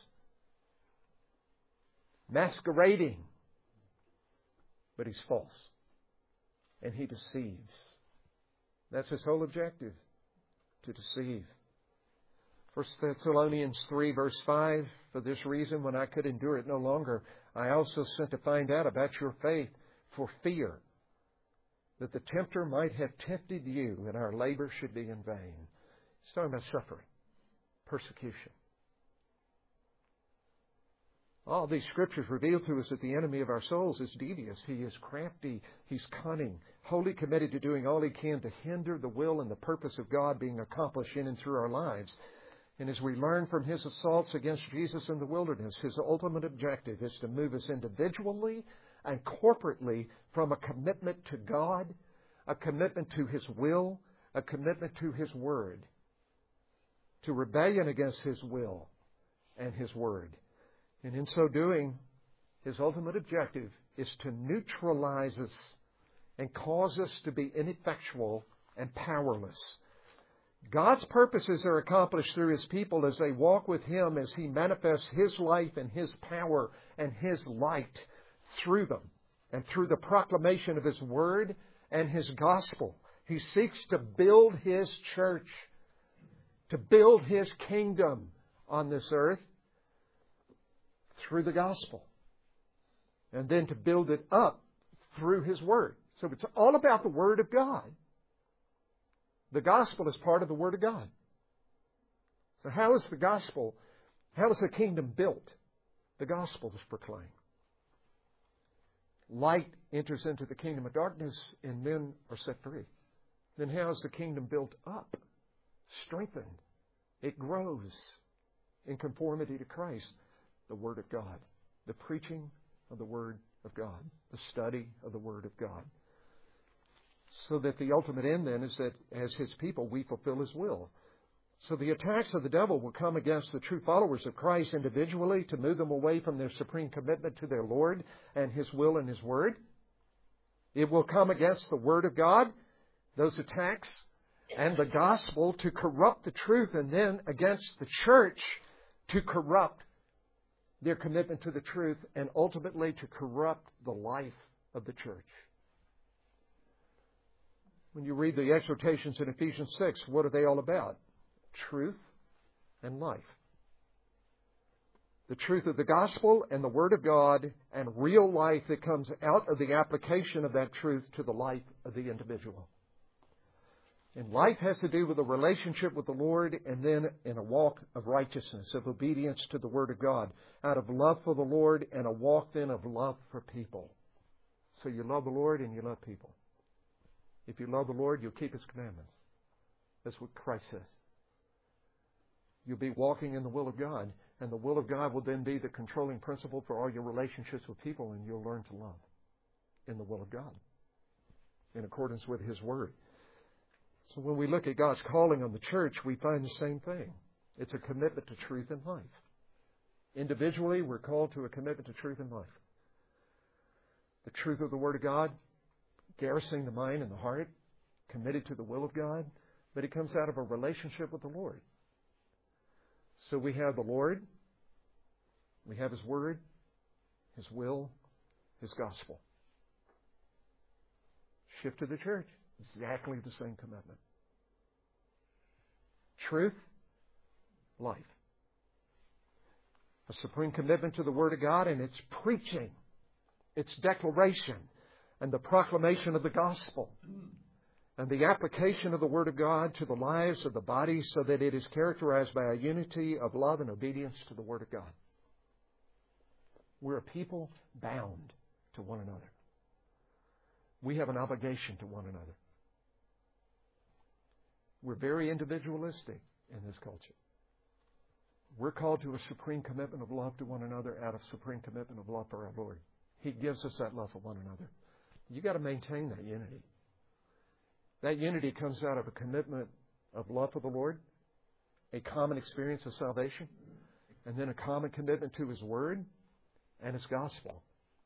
Masquerading. But he's false. And he deceives. That's his whole objective. To deceive. First Thessalonians three, verse five. For this reason, when I could endure it no longer, I also sent to find out about your faith, for fear that the tempter might have tempted you, and our labor should be in vain. He's talking about suffering, persecution. All these scriptures reveal to us that the enemy of our souls is devious. He is crafty. He's cunning, wholly committed to doing all he can to hinder the will and the purpose of God being accomplished in and through our lives. And as we learn from his assaults against Jesus in the wilderness, his ultimate objective is to move us individually and corporately from a commitment to God, a commitment to his will, a commitment to his word, to rebellion against his will and his word. And in so doing, his ultimate objective is to neutralize us and cause us to be ineffectual and powerless. God's purposes are accomplished through his people as they walk with him, as he manifests his life and his power and his light through them, and through the proclamation of his word and his gospel. He seeks to build his church, to build his kingdom on this earth through the gospel, and then to build it up through his word. So it's all about the word of God. The gospel is part of the word of God. So how is the gospel, how is the kingdom built? The gospel is proclaimed. Light enters into the kingdom of darkness, and men are set free. Then how is the kingdom built up? Strengthened. It grows in conformity to Christ. The Word of God. The preaching of the Word of God. The study of the Word of God. So that the ultimate end then is that as his people we fulfill his will. So the attacks of the devil will come against the true followers of Christ individually to move them away from their supreme commitment to their Lord and his will and his word. It will come against the word of God, those attacks, and the gospel to corrupt the truth, and then against the church to corrupt their commitment to the truth, and ultimately to corrupt the life of the church. When you read the exhortations in Ephesians six, what are they all about? Truth and life. The truth of the gospel and the word of God, and real life that comes out of the application of that truth to the life of the individual. And life has to do with a relationship with the Lord, and then in a walk of righteousness, of obedience to the word of God, out of love for the Lord and a walk then of love for people. So you love the Lord and you love people. If you love the Lord, you'll keep his commandments. That's what Christ says. You'll be walking in the will of God, and the will of God will then be the controlling principle for all your relationships with people, and you'll learn to love in the will of God, in accordance with his word. So when we look at God's calling on the church, we find the same thing. It's a commitment to truth and life. Individually, we're called to a commitment to truth and life. The truth of the word of God, garrisoning the mind and the heart, committed to the will of God, but it comes out of a relationship with the Lord. So we have the Lord, we have his word, his will, his gospel. Shift to the church, exactly the same commitment. Truth, life. A supreme commitment to the Word of God and its preaching, its declaration, and the proclamation of the gospel, and the application of the Word of God to the lives of the body so that it is characterized by a unity of love and obedience to the Word of God. We're a people bound to one another. We have an obligation to one another. We're very individualistic in this culture. We're called to a supreme commitment of love to one another out of supreme commitment of love for our Lord. He gives us that love for one another. You've got to maintain that unity. That unity comes out of a commitment of love for the Lord, a common experience of salvation, and then a common commitment to His Word and His gospel.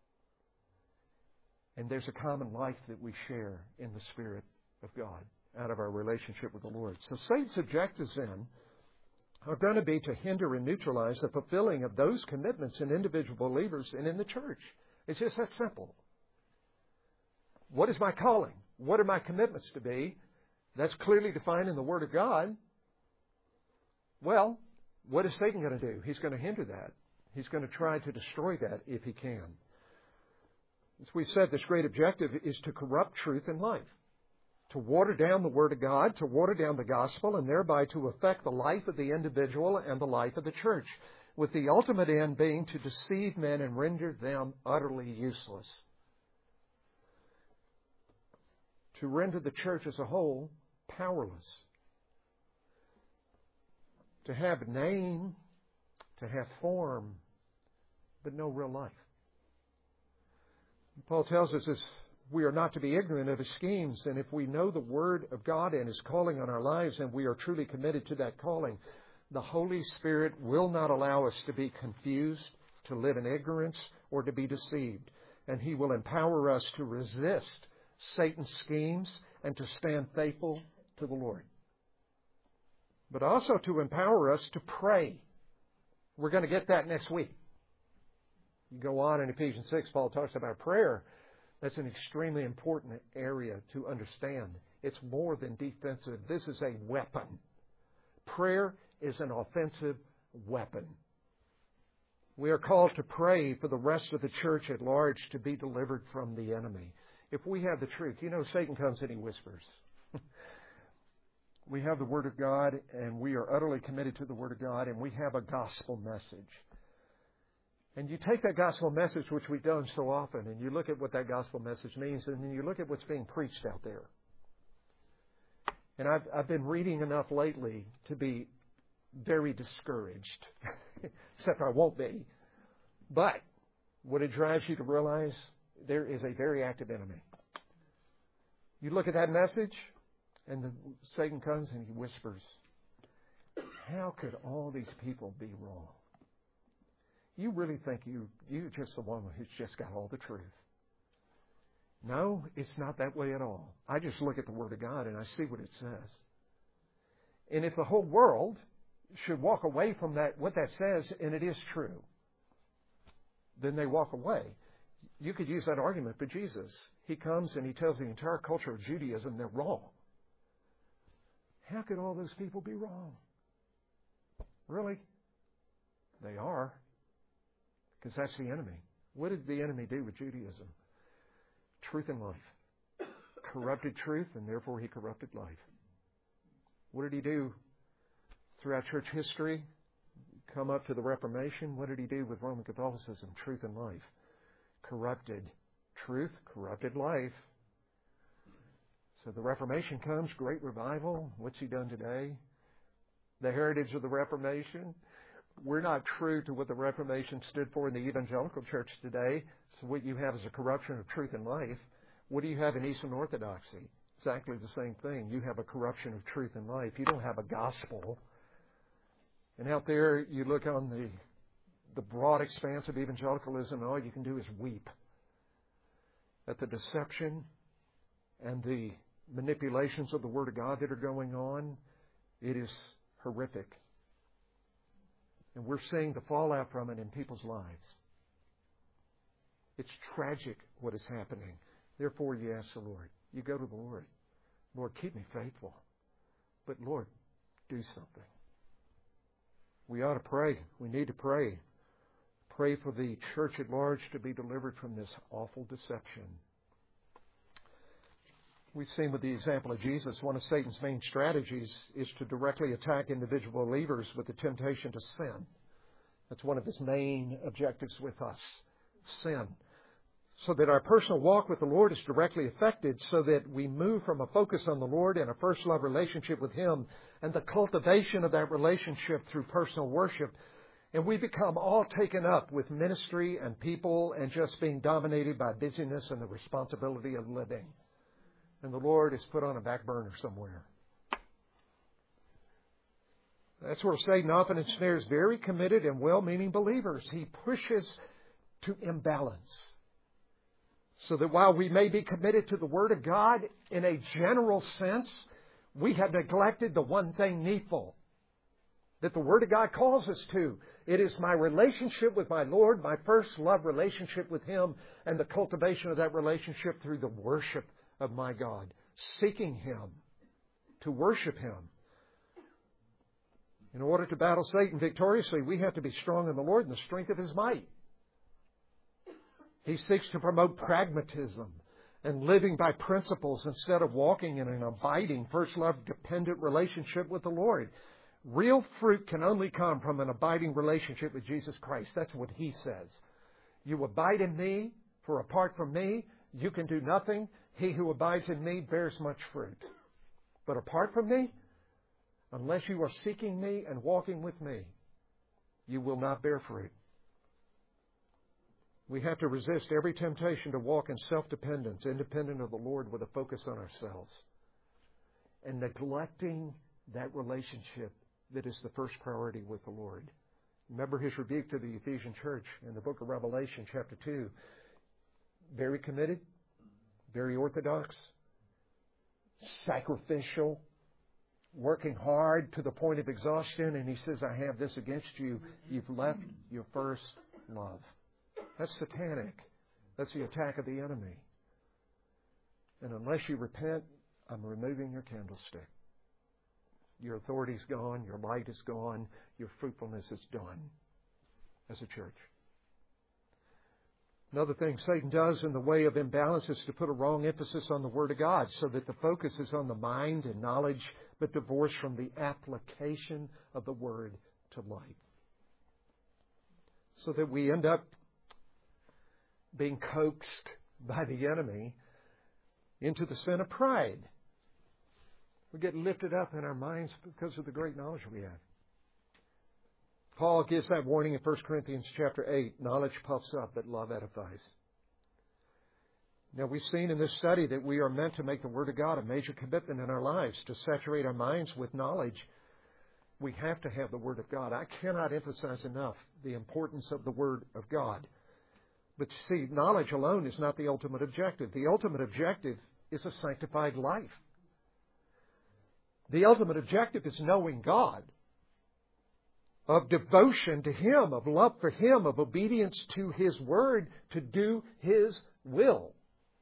And there's a common life that we share in the Spirit of God out of our relationship with the Lord. So Satan's objectives then are going to be to hinder and neutralize the fulfilling of those commitments in individual believers and in the church. It's just that simple. What is my calling? What are my commitments to be? That's clearly defined in the Word of God. Well, what is Satan going to do? He's going to hinder that. He's going to try to destroy that if he can. As we said, this great objective is to corrupt truth and life, to water down the Word of God, to water down the gospel, and thereby to affect the life of the individual and the life of the church, with the ultimate end being to deceive men and render them utterly useless. To render the church as a whole powerless. To have name, to have form, but no real life. Paul tells us this, we are not to be ignorant of His schemes, and if we know the Word of God and His calling on our lives, and we are truly committed to that calling, the Holy Spirit will not allow us to be confused, to live in ignorance, or to be deceived. And He will empower us to resist Satan's schemes and to stand faithful to the Lord. But also to empower us to pray. We're going to get that next week. You go on in Ephesians six, Paul talks about prayer. That's an extremely important area to understand. It's more than defensive. This is a weapon. Prayer is an offensive weapon. We are called to pray for the rest of the church at large to be delivered from the enemy. If we have the truth, you know, Satan comes and he whispers. We have the Word of God, and we are utterly committed to the Word of God, and we have a gospel message. And you take that gospel message, which we've done so often, and you look at what that gospel message means, and then you look at what's being preached out there. And I've, I've been reading enough lately to be very discouraged, except I won't be. But what it drives you to realize, there is a very active enemy. You look at that message, and the, Satan comes and he whispers, how could all these people be wrong? You really think you, you're just the one who's just got all the truth. No, it's not that way at all. I just look at the Word of God and I see what it says. And if the whole world should walk away from that, what that says, and it is true, then they walk away. You could use that argument for Jesus. He comes and He tells the entire culture of Judaism they're wrong. How could all those people be wrong? Really? They are. Because that's the enemy. What did the enemy do with Judaism? Truth and life. Corrupted truth, and therefore he corrupted life. What did he do throughout church history? Come up to the Reformation. What did he do with Roman Catholicism? Truth and life. Corrupted truth, corrupted life. So the Reformation comes, great revival. What's he done today? The heritage of the Reformation. We're not true to what the Reformation stood for in the evangelical church today. So what you have is a corruption of truth and life. What do you have in Eastern Orthodoxy? Exactly the same thing. You have a corruption of truth and life. You don't have a gospel. And out there, you look on the the broad expanse of evangelicalism, and all you can do is weep at the deception and the manipulations of the Word of God that are going on. It is horrific. And we're seeing the fallout from it in people's lives. It's tragic what is happening. Therefore, you ask the Lord. You go to the Lord. Lord, keep me faithful. But Lord, do something. We ought to pray. We need to pray. Pray for the church at large to be delivered from this awful deception. We've seen with the example of Jesus, one of Satan's main strategies is to directly attack individual believers with the temptation to sin. That's one of his main objectives with us, sin. So that our personal walk with the Lord is directly affected, so that we move from a focus on the Lord and a first love relationship with Him and the cultivation of that relationship through personal worship. And we become all taken up with ministry and people and just being dominated by busyness and the responsibility of living. And the Lord is put on a back burner somewhere. That's where Satan often ensnares very committed and well-meaning believers. He pushes to imbalance. So that while we may be committed to the Word of God in a general sense, we have neglected the one thing needful that the Word of God calls us to. It is my relationship with my Lord, my first love relationship with Him, and the cultivation of that relationship through the worship of my God, seeking Him, to worship Him. In order to battle Satan victoriously, we have to be strong in the Lord and the strength of His might. He seeks to promote pragmatism and living by principles instead of walking in an abiding, first love dependent relationship with the Lord. Real fruit can only come from an abiding relationship with Jesus Christ. That's what He says. You abide in me, for apart from me, you can do nothing. He who abides in me bears much fruit. But apart from me, unless you are seeking me and walking with me, you will not bear fruit. We have to resist every temptation to walk in self-dependence, independent of the Lord, with a focus on ourselves, and neglecting that relationship that is the first priority with the Lord. Remember His rebuke to the Ephesian church in the book of Revelation, chapter two. Very committed, very orthodox, sacrificial, working hard to the point of exhaustion, and He says, I have this against you. You've left your first love. That's satanic. That's the attack of the enemy. And unless you repent, I'm removing your candlestick. Your authority's gone, your light is gone, your fruitfulness is done as a church. Another thing Satan does in the way of imbalance is to put a wrong emphasis on the Word of God so that the focus is on the mind and knowledge, but divorced from the application of the Word to life. So that we end up being coaxed by the enemy into the sin of pride. We get lifted up in our minds because of the great knowledge we have. Paul gives that warning in First Corinthians chapter eight. Knowledge puffs up, but love edifies. Now, we've seen in this study that we are meant to make the Word of God a major commitment in our lives, to saturate our minds with knowledge. We have to have the Word of God. I cannot emphasize enough the importance of the Word of God. But you see, knowledge alone is not the ultimate objective. The ultimate objective is a sanctified life. The ultimate objective is knowing God, of devotion to Him, of love for Him, of obedience to His Word, to do His will.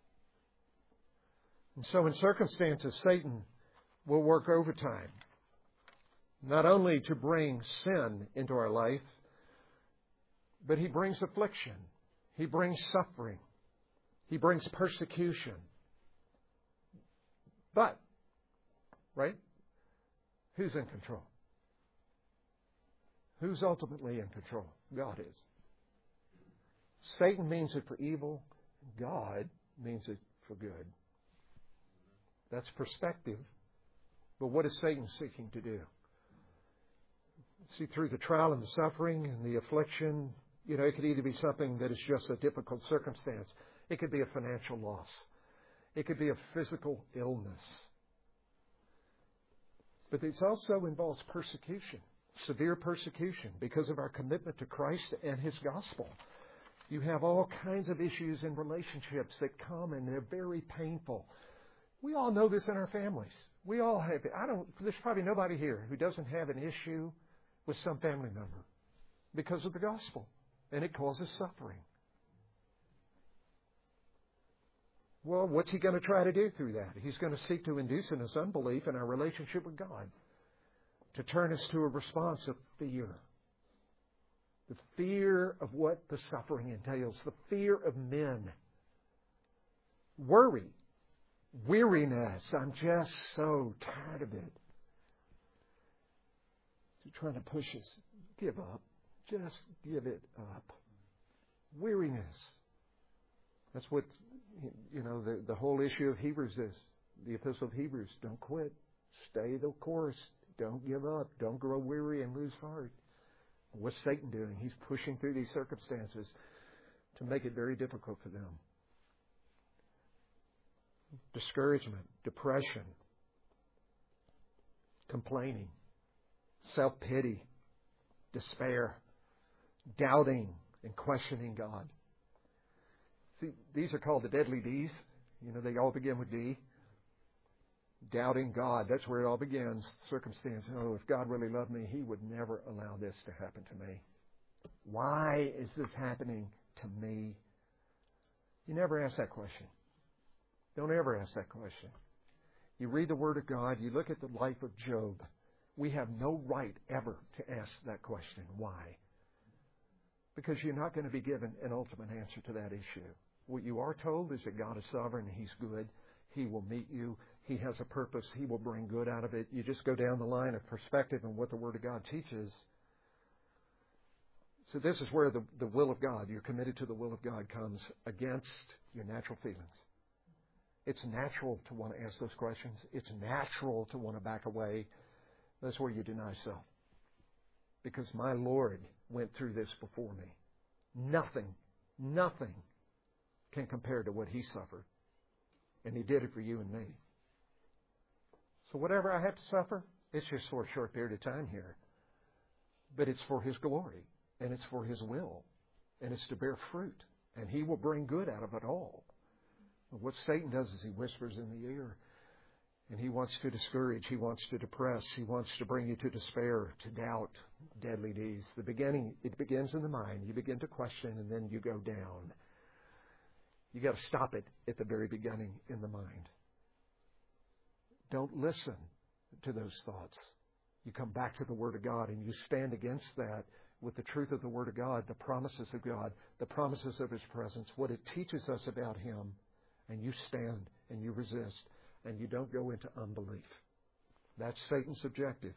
And so in circumstances, Satan will work overtime, not only to bring sin into our life, but he brings affliction. He brings suffering. He brings persecution. But, right? Who's in control? Who's ultimately in control? God is. Satan means it for evil. God means it for good. That's perspective. But what is Satan seeking to do? See, through the trial and the suffering and the affliction, you know, it could either be something that is just a difficult circumstance. It could be a financial loss. It could be a physical illness. But it also involves persecution, severe persecution, because of our commitment to Christ and His gospel. You have all kinds of issues in relationships that come, and they're very painful. We all know this in our families. We all have it. I don't, there's probably nobody here who doesn't have an issue with some family member because of the gospel, and it causes suffering. Well, what's he going to try to do through that? He's going to seek to induce in us unbelief in our relationship with God. to turn us to a response of fear. The fear of what the suffering entails. The fear of men. Worry. Weariness. I'm just so tired of it. You're trying to push us. Give up. Just give it up. Weariness. That's what, you know, the, the whole issue of Hebrews is. The Epistle of Hebrews. Don't quit. Stay the course. Don't give up. Don't grow weary and lose heart. What's Satan doing? He's pushing through these circumstances to make it very difficult for them. Discouragement, depression, complaining, self-pity, despair, doubting and questioning God. See, these are called the deadly D's. You know, they all begin with D. Doubting God. That's where it all begins. Circumstance. Oh, if God really loved me, He would never allow this to happen to me. Why is this happening to me? You never ask that question. Don't ever ask that question. You read the Word of God. You look at the life of Job. We have no right ever to ask that question. Why? Because you're not going to be given an ultimate answer to that issue. What you are told is that God is sovereign and He's good. He will meet you. He has a purpose. He will bring good out of it. You just go down the line of perspective and what the Word of God teaches. So this is where the, the will of God, you're committed to the will of God, comes against your natural feelings. It's natural to want to ask those questions. It's natural to want to back away. That's where you deny self. Because my Lord went through this before me. Nothing, nothing can compare to what He suffered. And He did it for you and me. So whatever I have to suffer, it's just for a short period of time here. But it's for His glory. And it's for His will. And it's to bear fruit. And He will bring good out of it all. But what Satan does is he whispers in the ear. And he wants to discourage. He wants to depress. He wants to bring you to despair, to doubt, deadly deeds. The beginning, it begins in the mind. You begin to question and then you go down. You got to stop it at the very beginning in the mind. Don't listen to those thoughts. You come back to the Word of God and you stand against that with the truth of the Word of God, the promises of God, the promises of His presence, what it teaches us about Him. And you stand and you resist and you don't go into unbelief. That's Satan's objective.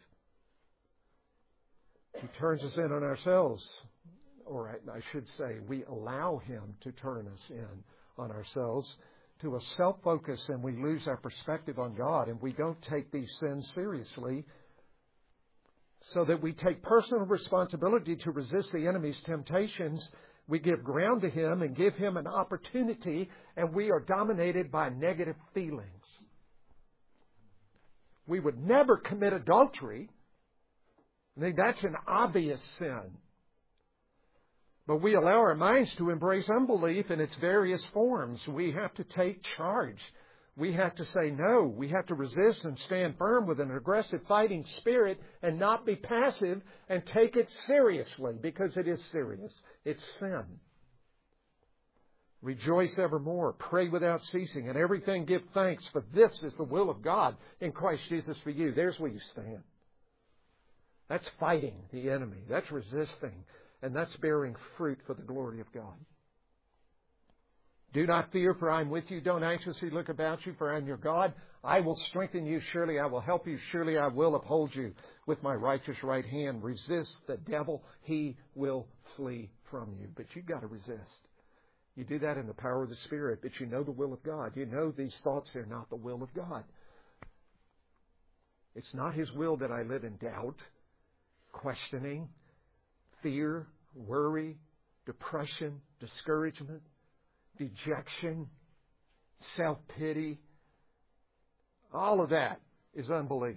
He turns us in on ourselves. Or I, I should say, we allow him to turn us in on ourselves to a self-focus, and we lose our perspective on God, and we don't take these sins seriously, so that we take personal responsibility to resist the enemy's temptations. We give ground to him and give him an opportunity, and we are dominated by negative feelings. We would never commit adultery. I think that's an obvious sin. But we allow our minds to embrace unbelief in its various forms. We have to take charge. We have to say no. We have to resist and stand firm with an aggressive fighting spirit and not be passive and take it seriously, because it is serious. It's sin. Rejoice evermore. Pray without ceasing. And everything give thanks, for this is the will of God in Christ Jesus for you. There's where you stand. That's fighting the enemy. That's resisting. And that's bearing fruit for the glory of God. Do not fear, for I am with you. Don't anxiously look about you, for I am your God. I will strengthen you. Surely I will help you. Surely I will uphold you with my righteous right hand. Resist the devil. He will flee from you. But you've got to resist. You do that in the power of the Spirit. But you know the will of God. You know these thoughts are not the will of God. It's not His will that I live in doubt, questioning, fear, worry, depression, discouragement, dejection, self-pity. All of that is unbelief.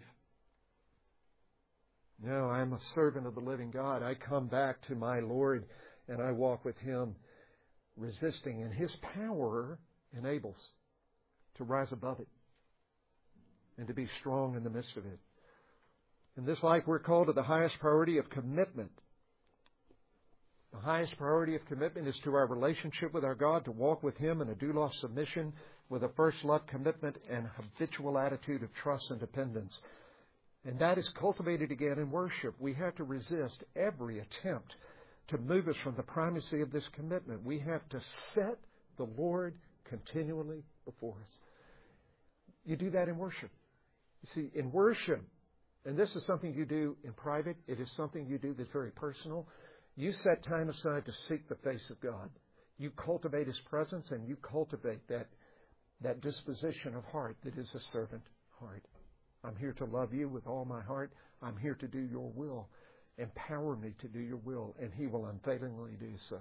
No, I'm a servant of the living God. I come back to my Lord and I walk with Him, resisting. And His power enables to rise above it and to be strong in the midst of it. In this life, we're called to the highest priority of commitment. The highest priority of commitment is to our relationship with our God, to walk with Him in a doulos submission with a first love commitment and habitual attitude of trust and dependence. And that is cultivated again in worship. We have to resist every attempt to move us from the primacy of this commitment. We have to set the Lord continually before us. You do that in worship. You see, in worship, and this is something you do in private, it is something you do that's very personal. You set time aside to seek the face of God. You cultivate His presence, and you cultivate that, that disposition of heart that is a servant heart. I'm here to love you with all my heart. I'm here to do your will. Empower me to do your will, and He will unfailingly do so.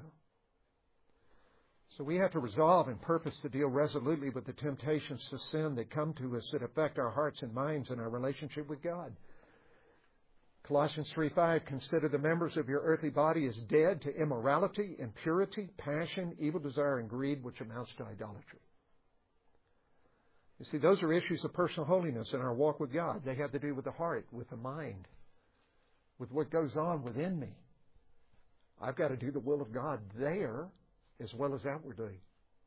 So we have to resolve and purpose to deal resolutely with the temptations to sin that come to us that affect our hearts and minds and our relationship with God. Colossians three five, consider the members of your earthly body as dead to immorality, impurity, passion, evil desire, and greed, which amounts to idolatry. You see, those are issues of personal holiness in our walk with God. They have to do with the heart, with the mind, with what goes on within me. I've got to do the will of God there as well as outwardly.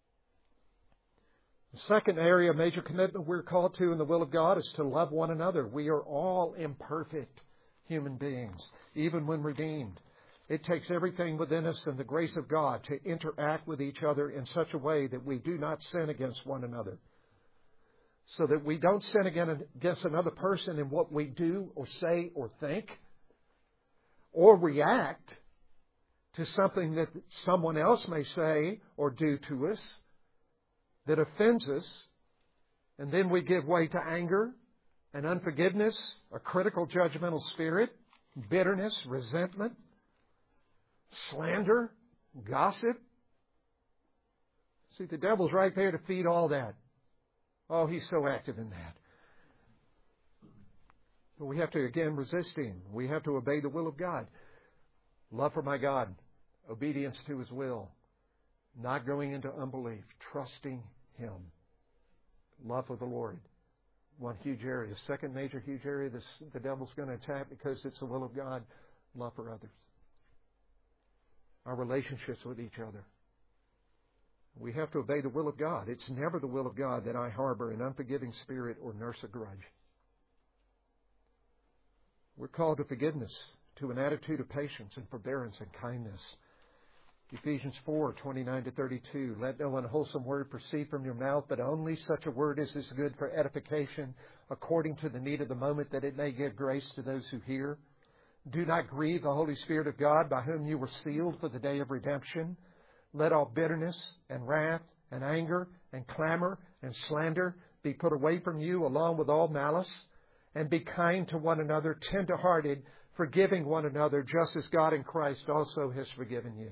The second area of major commitment we're called to in the will of God is to love one another. We are all imperfect human beings, even when redeemed. It takes everything within us and the grace of God to interact with each other in such a way that we do not sin against one another. So that we don't sin against another person in what we do or say or think or react to something that someone else may say or do to us that offends us, and then we give way to anger and unforgiveness, a critical judgmental spirit, bitterness, resentment, slander, gossip. See, the devil's right there to feed all that. Oh, he's so active in that. But we have to, again, resist him. We have to obey the will of God. Love for my God. Obedience to His will. Not going into unbelief. Trusting Him. Love for the Lord. One huge area. Second major huge area this, the devil's going to attack because it's the will of God. Love for others. Our relationships with each other. We have to obey the will of God. It's never the will of God that I harbor an unforgiving spirit or nurse a grudge. We're called to forgiveness, to an attitude of patience and forbearance and kindness. Ephesians four, twenty-nine to thirty-two. Let no unwholesome word proceed from your mouth, but only such a word as is good for edification, according to the need of the moment, that it may give grace to those who hear. Do not grieve the Holy Spirit of God, by whom you were sealed for the day of redemption. Let all bitterness and wrath and anger and clamor and slander be put away from you, along with all malice. And be kind to one another, tender-hearted, forgiving one another, just as God in Christ also has forgiven you.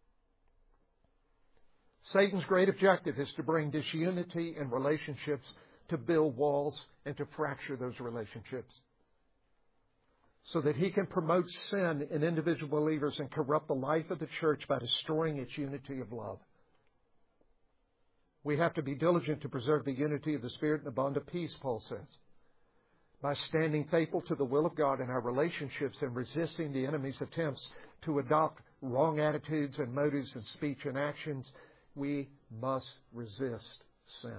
Satan's great objective is to bring disunity in relationships, to build walls, and to fracture those relationships, so that he can promote sin in individual believers and corrupt the life of the church by destroying its unity of love. We have to be diligent to preserve the unity of the Spirit and the bond of peace, Paul says. By standing faithful to the will of God in our relationships and resisting the enemy's attempts to adopt wrong attitudes and motives in speech and actions, we must resist sin.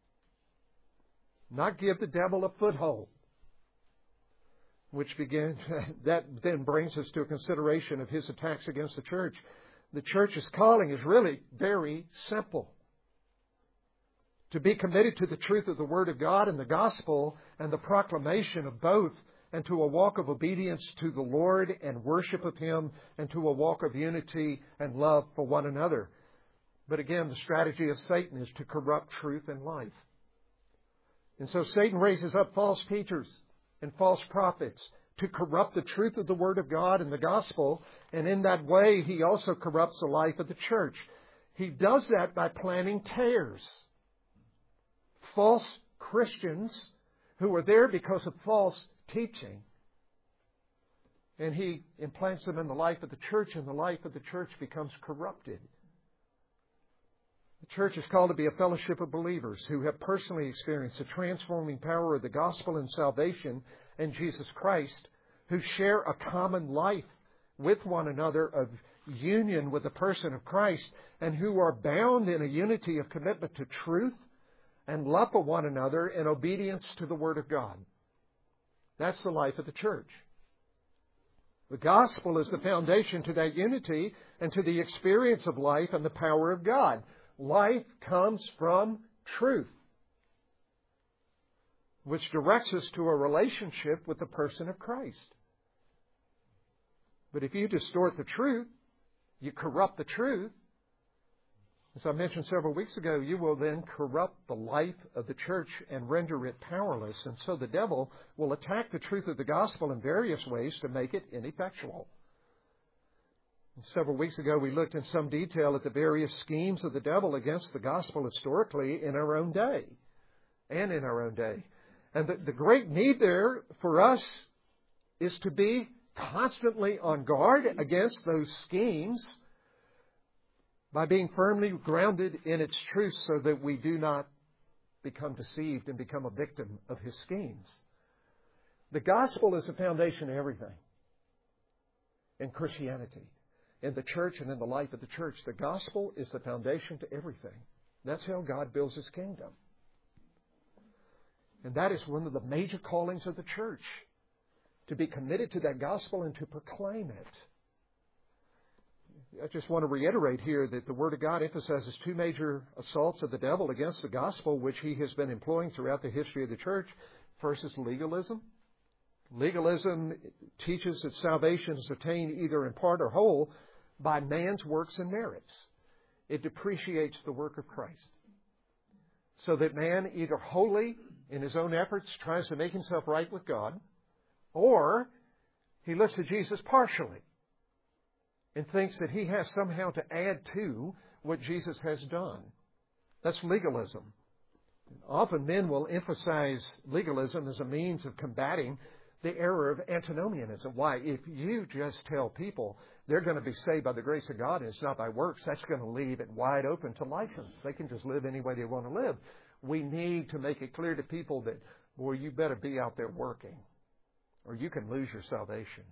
Not give the devil a foothold. Which begins, that then brings us to a consideration of his attacks against the church. The church's calling is really very simple. To be committed to the truth of the Word of God and the gospel and the proclamation of both, and to a walk of obedience to the Lord and worship of Him, and to a walk of unity and love for one another. But again, the strategy of Satan is to corrupt truth and life. And so Satan raises up false teachers and false prophets to corrupt the truth of the Word of God and the gospel, and in that way he also corrupts the life of the church. He does that by planting tares. False Christians who are there because of false teaching. And he implants them in the life of the church, and the life of the church becomes corrupted. The church is called to be a fellowship of believers who have personally experienced the transforming power of the gospel and salvation in Jesus Christ, who share a common life with one another of union with the person of Christ, and who are bound in a unity of commitment to truth and love for one another in obedience to the Word of God. That's the life of the church. The gospel is the foundation to that unity and to the experience of life and the power of God. Life comes from truth, which directs us to a relationship with the person of Christ. But if you distort the truth, you corrupt the truth, as I mentioned several weeks ago, you will then corrupt the life of the church and render it powerless. And so the devil will attack the truth of the gospel in various ways to make it ineffectual. And several weeks ago, we looked in some detail at the various schemes of the devil against the gospel historically in our own day and in our own day. And the, the great need there for us is to be constantly on guard against those schemes by being firmly grounded in its truth so that we do not become deceived and become a victim of his schemes. The gospel is the foundation of everything in Christianity, in the church and in the life of the church. The gospel is the foundation to everything. That's how God builds his kingdom. And that is one of the major callings of the church, to be committed to that gospel and to proclaim it. I just want to reiterate here that the Word of God emphasizes two major assaults of the devil against the gospel, which he has been employing throughout the history of the church. First is legalism. Legalism teaches that salvation is attained either in part or whole by man's works and merits. It depreciates the work of Christ. So that man either wholly, in his own efforts, tries to make himself right with God, or he looks at Jesus partially and thinks that he has somehow to add to what Jesus has done. That's legalism. Often men will emphasize legalism as a means of combating the error of antinomianism. Why? If you just tell people they're going to be saved by the grace of God and it's not by works, that's going to leave it wide open to license. They can just live any way they want to live. We need to make it clear to people that, boy, you better be out there working, or you can lose your salvation.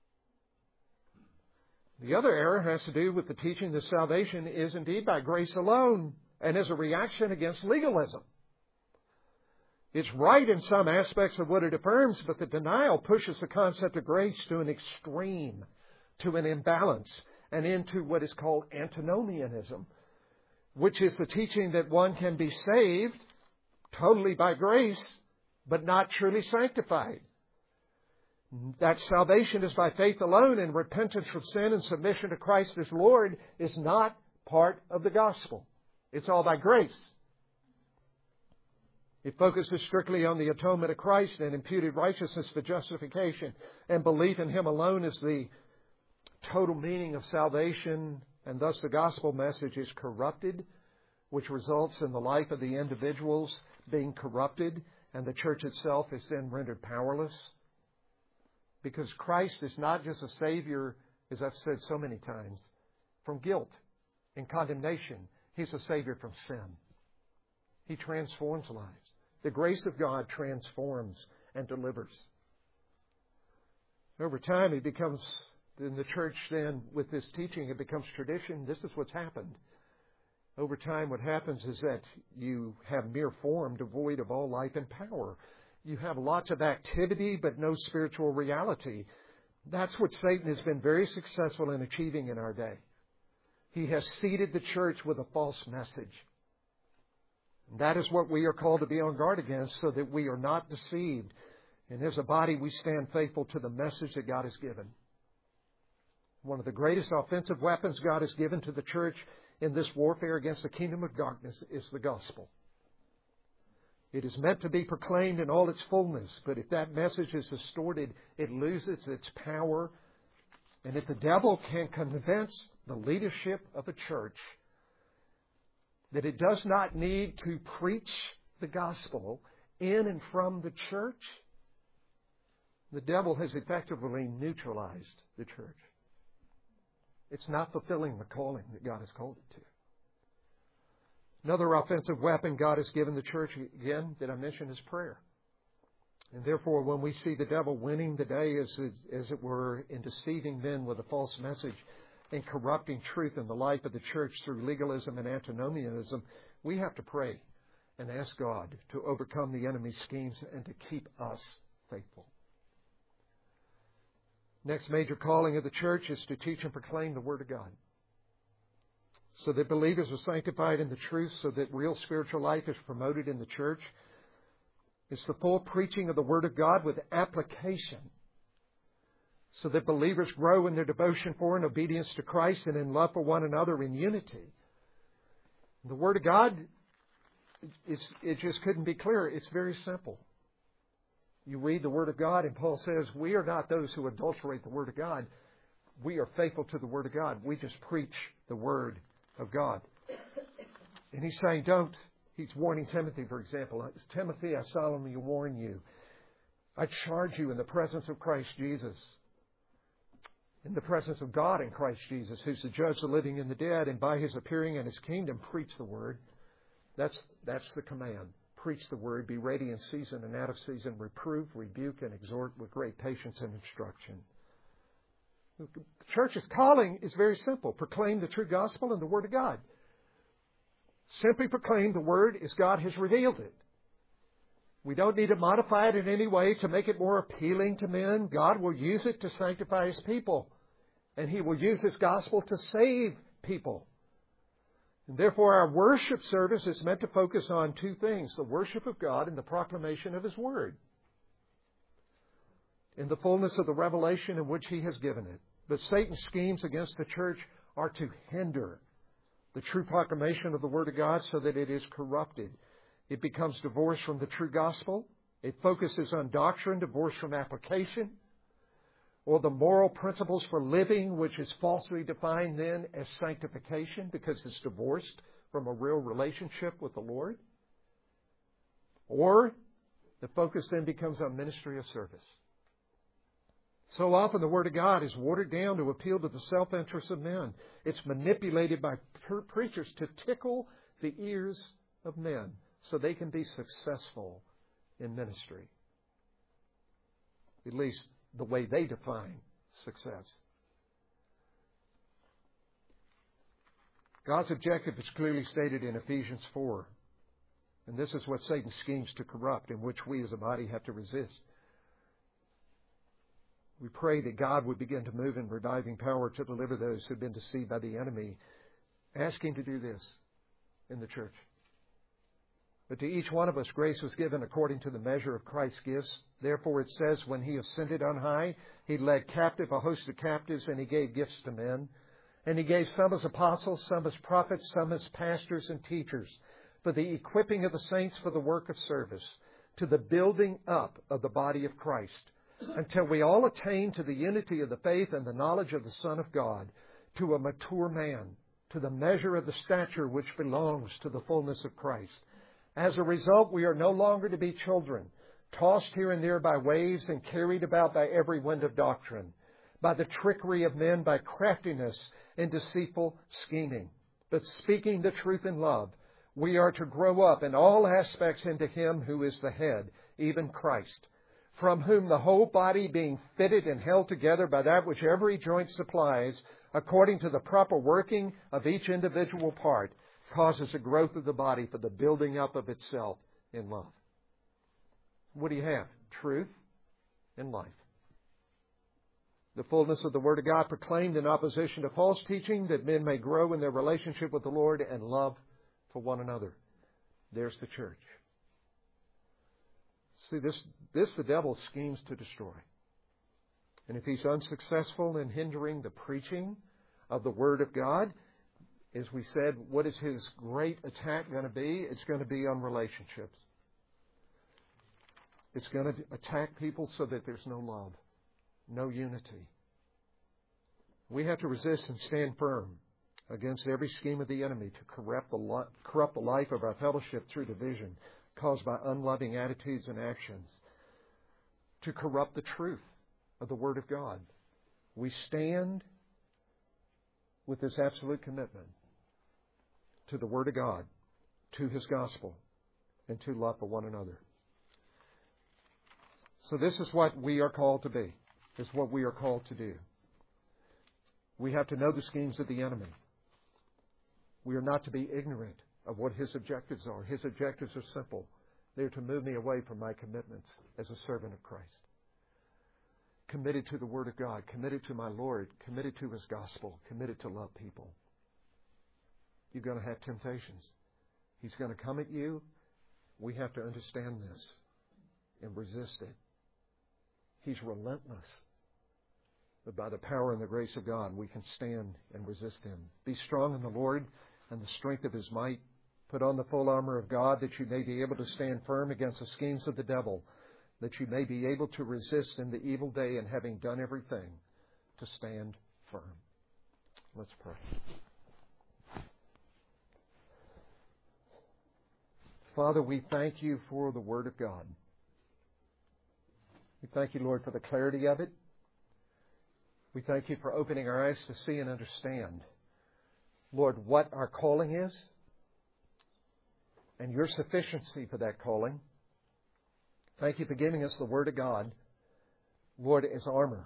The other error has to do with the teaching that salvation is indeed by grace alone, and as a reaction against legalism. It's right in some aspects of what it affirms, but the denial pushes the concept of grace to an extreme, to an imbalance, and into what is called antinomianism, which is the teaching that one can be saved totally by grace, but not truly sanctified. That salvation is by faith alone, and repentance from sin and submission to Christ as Lord is not part of the gospel. It's all by grace. It focuses strictly on the atonement of Christ and imputed righteousness for justification, and belief in Him alone is the total meaning of salvation, and thus the gospel message is corrupted, which results in the life of the individuals being corrupted, and the church itself is then rendered powerless. Because Christ is not just a Savior, as I've said so many times, from guilt and condemnation. He's a Savior from sin. He transforms lives. The grace of God transforms and delivers. Over time, it becomes, in the church then, with this teaching, it becomes tradition. This is what's happened. Over time, what happens is that you have mere form devoid of all life and power. You have lots of activity, but no spiritual reality. That's what Satan has been very successful in achieving in our day. He has seeded the church with a false message. That is what we are called to be on guard against, so that we are not deceived. And as a body, we stand faithful to the message that God has given. One of the greatest offensive weapons God has given to the church in this warfare against the kingdom of darkness is the gospel. It is meant to be proclaimed in all its fullness, but if that message is distorted, it loses its power. And if the devil can convince the leadership of a church that it does not need to preach the gospel in and from the church, the devil has effectively neutralized the church. It's not fulfilling the calling that God has called it to. Another offensive weapon God has given the church, again, that I mentioned, is prayer. And therefore, when we see the devil winning the day, as, as it were, in deceiving men with a false message and corrupting truth in the life of the church through legalism and antinomianism, we have to pray and ask God to overcome the enemy's schemes and to keep us faithful. Next major calling of the church is to teach and proclaim the Word of God, so that believers are sanctified in the truth, so that real spiritual life is promoted in the church. It's the full preaching of the Word of God with application, so that believers grow in their devotion for and obedience to Christ and in love for one another in unity. The Word of God, it's, it just couldn't be clearer. It's very simple. You read the Word of God, and Paul says, we are not those who adulterate the Word of God. We are faithful to the Word of God. We just preach the Word of God. And he's saying, don't. He's warning Timothy, for example. Timothy, I solemnly warn you. I charge you in the presence of Christ Jesus, in the presence of God in Christ Jesus, who's the judge of the living and the dead, and by His appearing in His kingdom, preach the Word. That's, that's the command. Preach the Word, be ready in season and out of season, reprove, rebuke, and exhort with great patience and instruction. The church's calling is very simple. Proclaim the true gospel and the Word of God. Simply proclaim the Word as God has revealed it. We don't need to modify it in any way to make it more appealing to men. God will use it to sanctify His people. And He will use His gospel to save people. And therefore, our worship service is meant to focus on two things: the worship of God and the proclamation of His Word, in the fullness of the revelation in which He has given it. But Satan's schemes against the church are to hinder the true proclamation of the Word of God, so that it is corrupted. It becomes divorced from the true gospel. It focuses on doctrine, divorced from application, or the moral principles for living, which is falsely defined then as sanctification because it's divorced from a real relationship with the Lord. Or the focus then becomes on ministry of service. So often the Word of God is watered down to appeal to the self-interest of men. It's manipulated by per- preachers to tickle the ears of men so they can be successful in ministry. At least the way they define success. God's objective is clearly stated in Ephesians four. And this is what Satan schemes to corrupt, and which we as a body have to resist. We pray that God would begin to move in reviving power to deliver those who have been deceived by the enemy. Ask Him to do this in the church. But to each one of us, grace was given according to the measure of Christ's gifts. Therefore it says, when He ascended on high, He led captive a host of captives, and He gave gifts to men. And He gave some as apostles, some as prophets, some as pastors and teachers, for the equipping of the saints for the work of service, to the building up of the body of Christ, until we all attain to the unity of the faith and the knowledge of the Son of God, to a mature man, to the measure of the stature which belongs to the fullness of Christ. As a result, we are no longer to be children, tossed here and there by waves and carried about by every wind of doctrine, by the trickery of men, by craftiness and deceitful scheming. But speaking the truth in love, we are to grow up in all aspects into Him who is the head, even Christ, from whom the whole body, being fitted and held together by that which every joint supplies, according to the proper working of each individual part, causes the growth of the body for the building up of itself in love. What do you have? Truth and life. The fullness of the Word of God proclaimed in opposition to false teaching, that men may grow in their relationship with the Lord and love for one another. There's the church. See, this, this the devil schemes to destroy. And if he's unsuccessful in hindering the preaching of the Word of God, as we said, what is his great attack going to be? It's going to be on relationships. It's going to attack people so that there's no love, no unity. We have to resist and stand firm against every scheme of the enemy to corrupt the, li- corrupt the life of our fellowship through division caused by unloving attitudes and actions, to corrupt the truth of the Word of God. We stand with this absolute commitment to the Word of God, to His gospel, and to love for one another. So this is what we are called to be. This is what we are called to do. We have to know the schemes of the enemy. We are not to be ignorant of what his objectives are. His objectives are simple. They are to move me away from my commitments as a servant of Christ. committed to the Word of God, committed to my Lord, committed to His gospel, committed to love people. You're going to have temptations. He's going to come at you. We have to understand this and resist it. He's relentless. But by the power and the grace of God, we can stand and resist Him. Be strong in the Lord and the strength of His might. Put on the full armor of God that you may be able to stand firm against the schemes of the devil, that you may be able to resist in the evil day, and having done everything, to stand firm. Let's pray. Father, we thank You for the Word of God. We thank You, Lord, for the clarity of it. We thank You for opening our eyes to see and understand, Lord, what our calling is and Your sufficiency for that calling. Thank You for giving us the Word of God, Lord, as armor.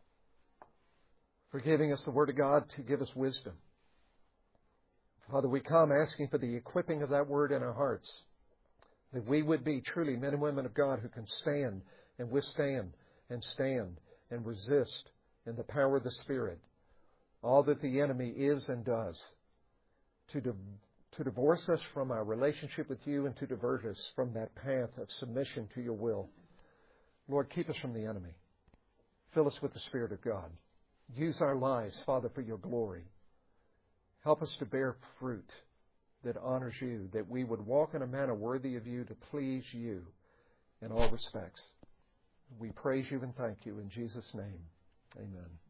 For giving us the Word of God to give us wisdom. Father, we come asking for the equipping of that Word in our hearts, that we would be truly men and women of God who can stand and withstand and stand and resist in the power of the Spirit all that the enemy is and does to div- to divorce us from our relationship with You and to divert us from that path of submission to Your will. Lord, keep us from the enemy. Fill us with the Spirit of God. Use our lives, Father, for Your glory. Help us to bear fruit that honors You, that we would walk in a manner worthy of You to please You in all respects. We praise You and thank You in Jesus' name. Amen.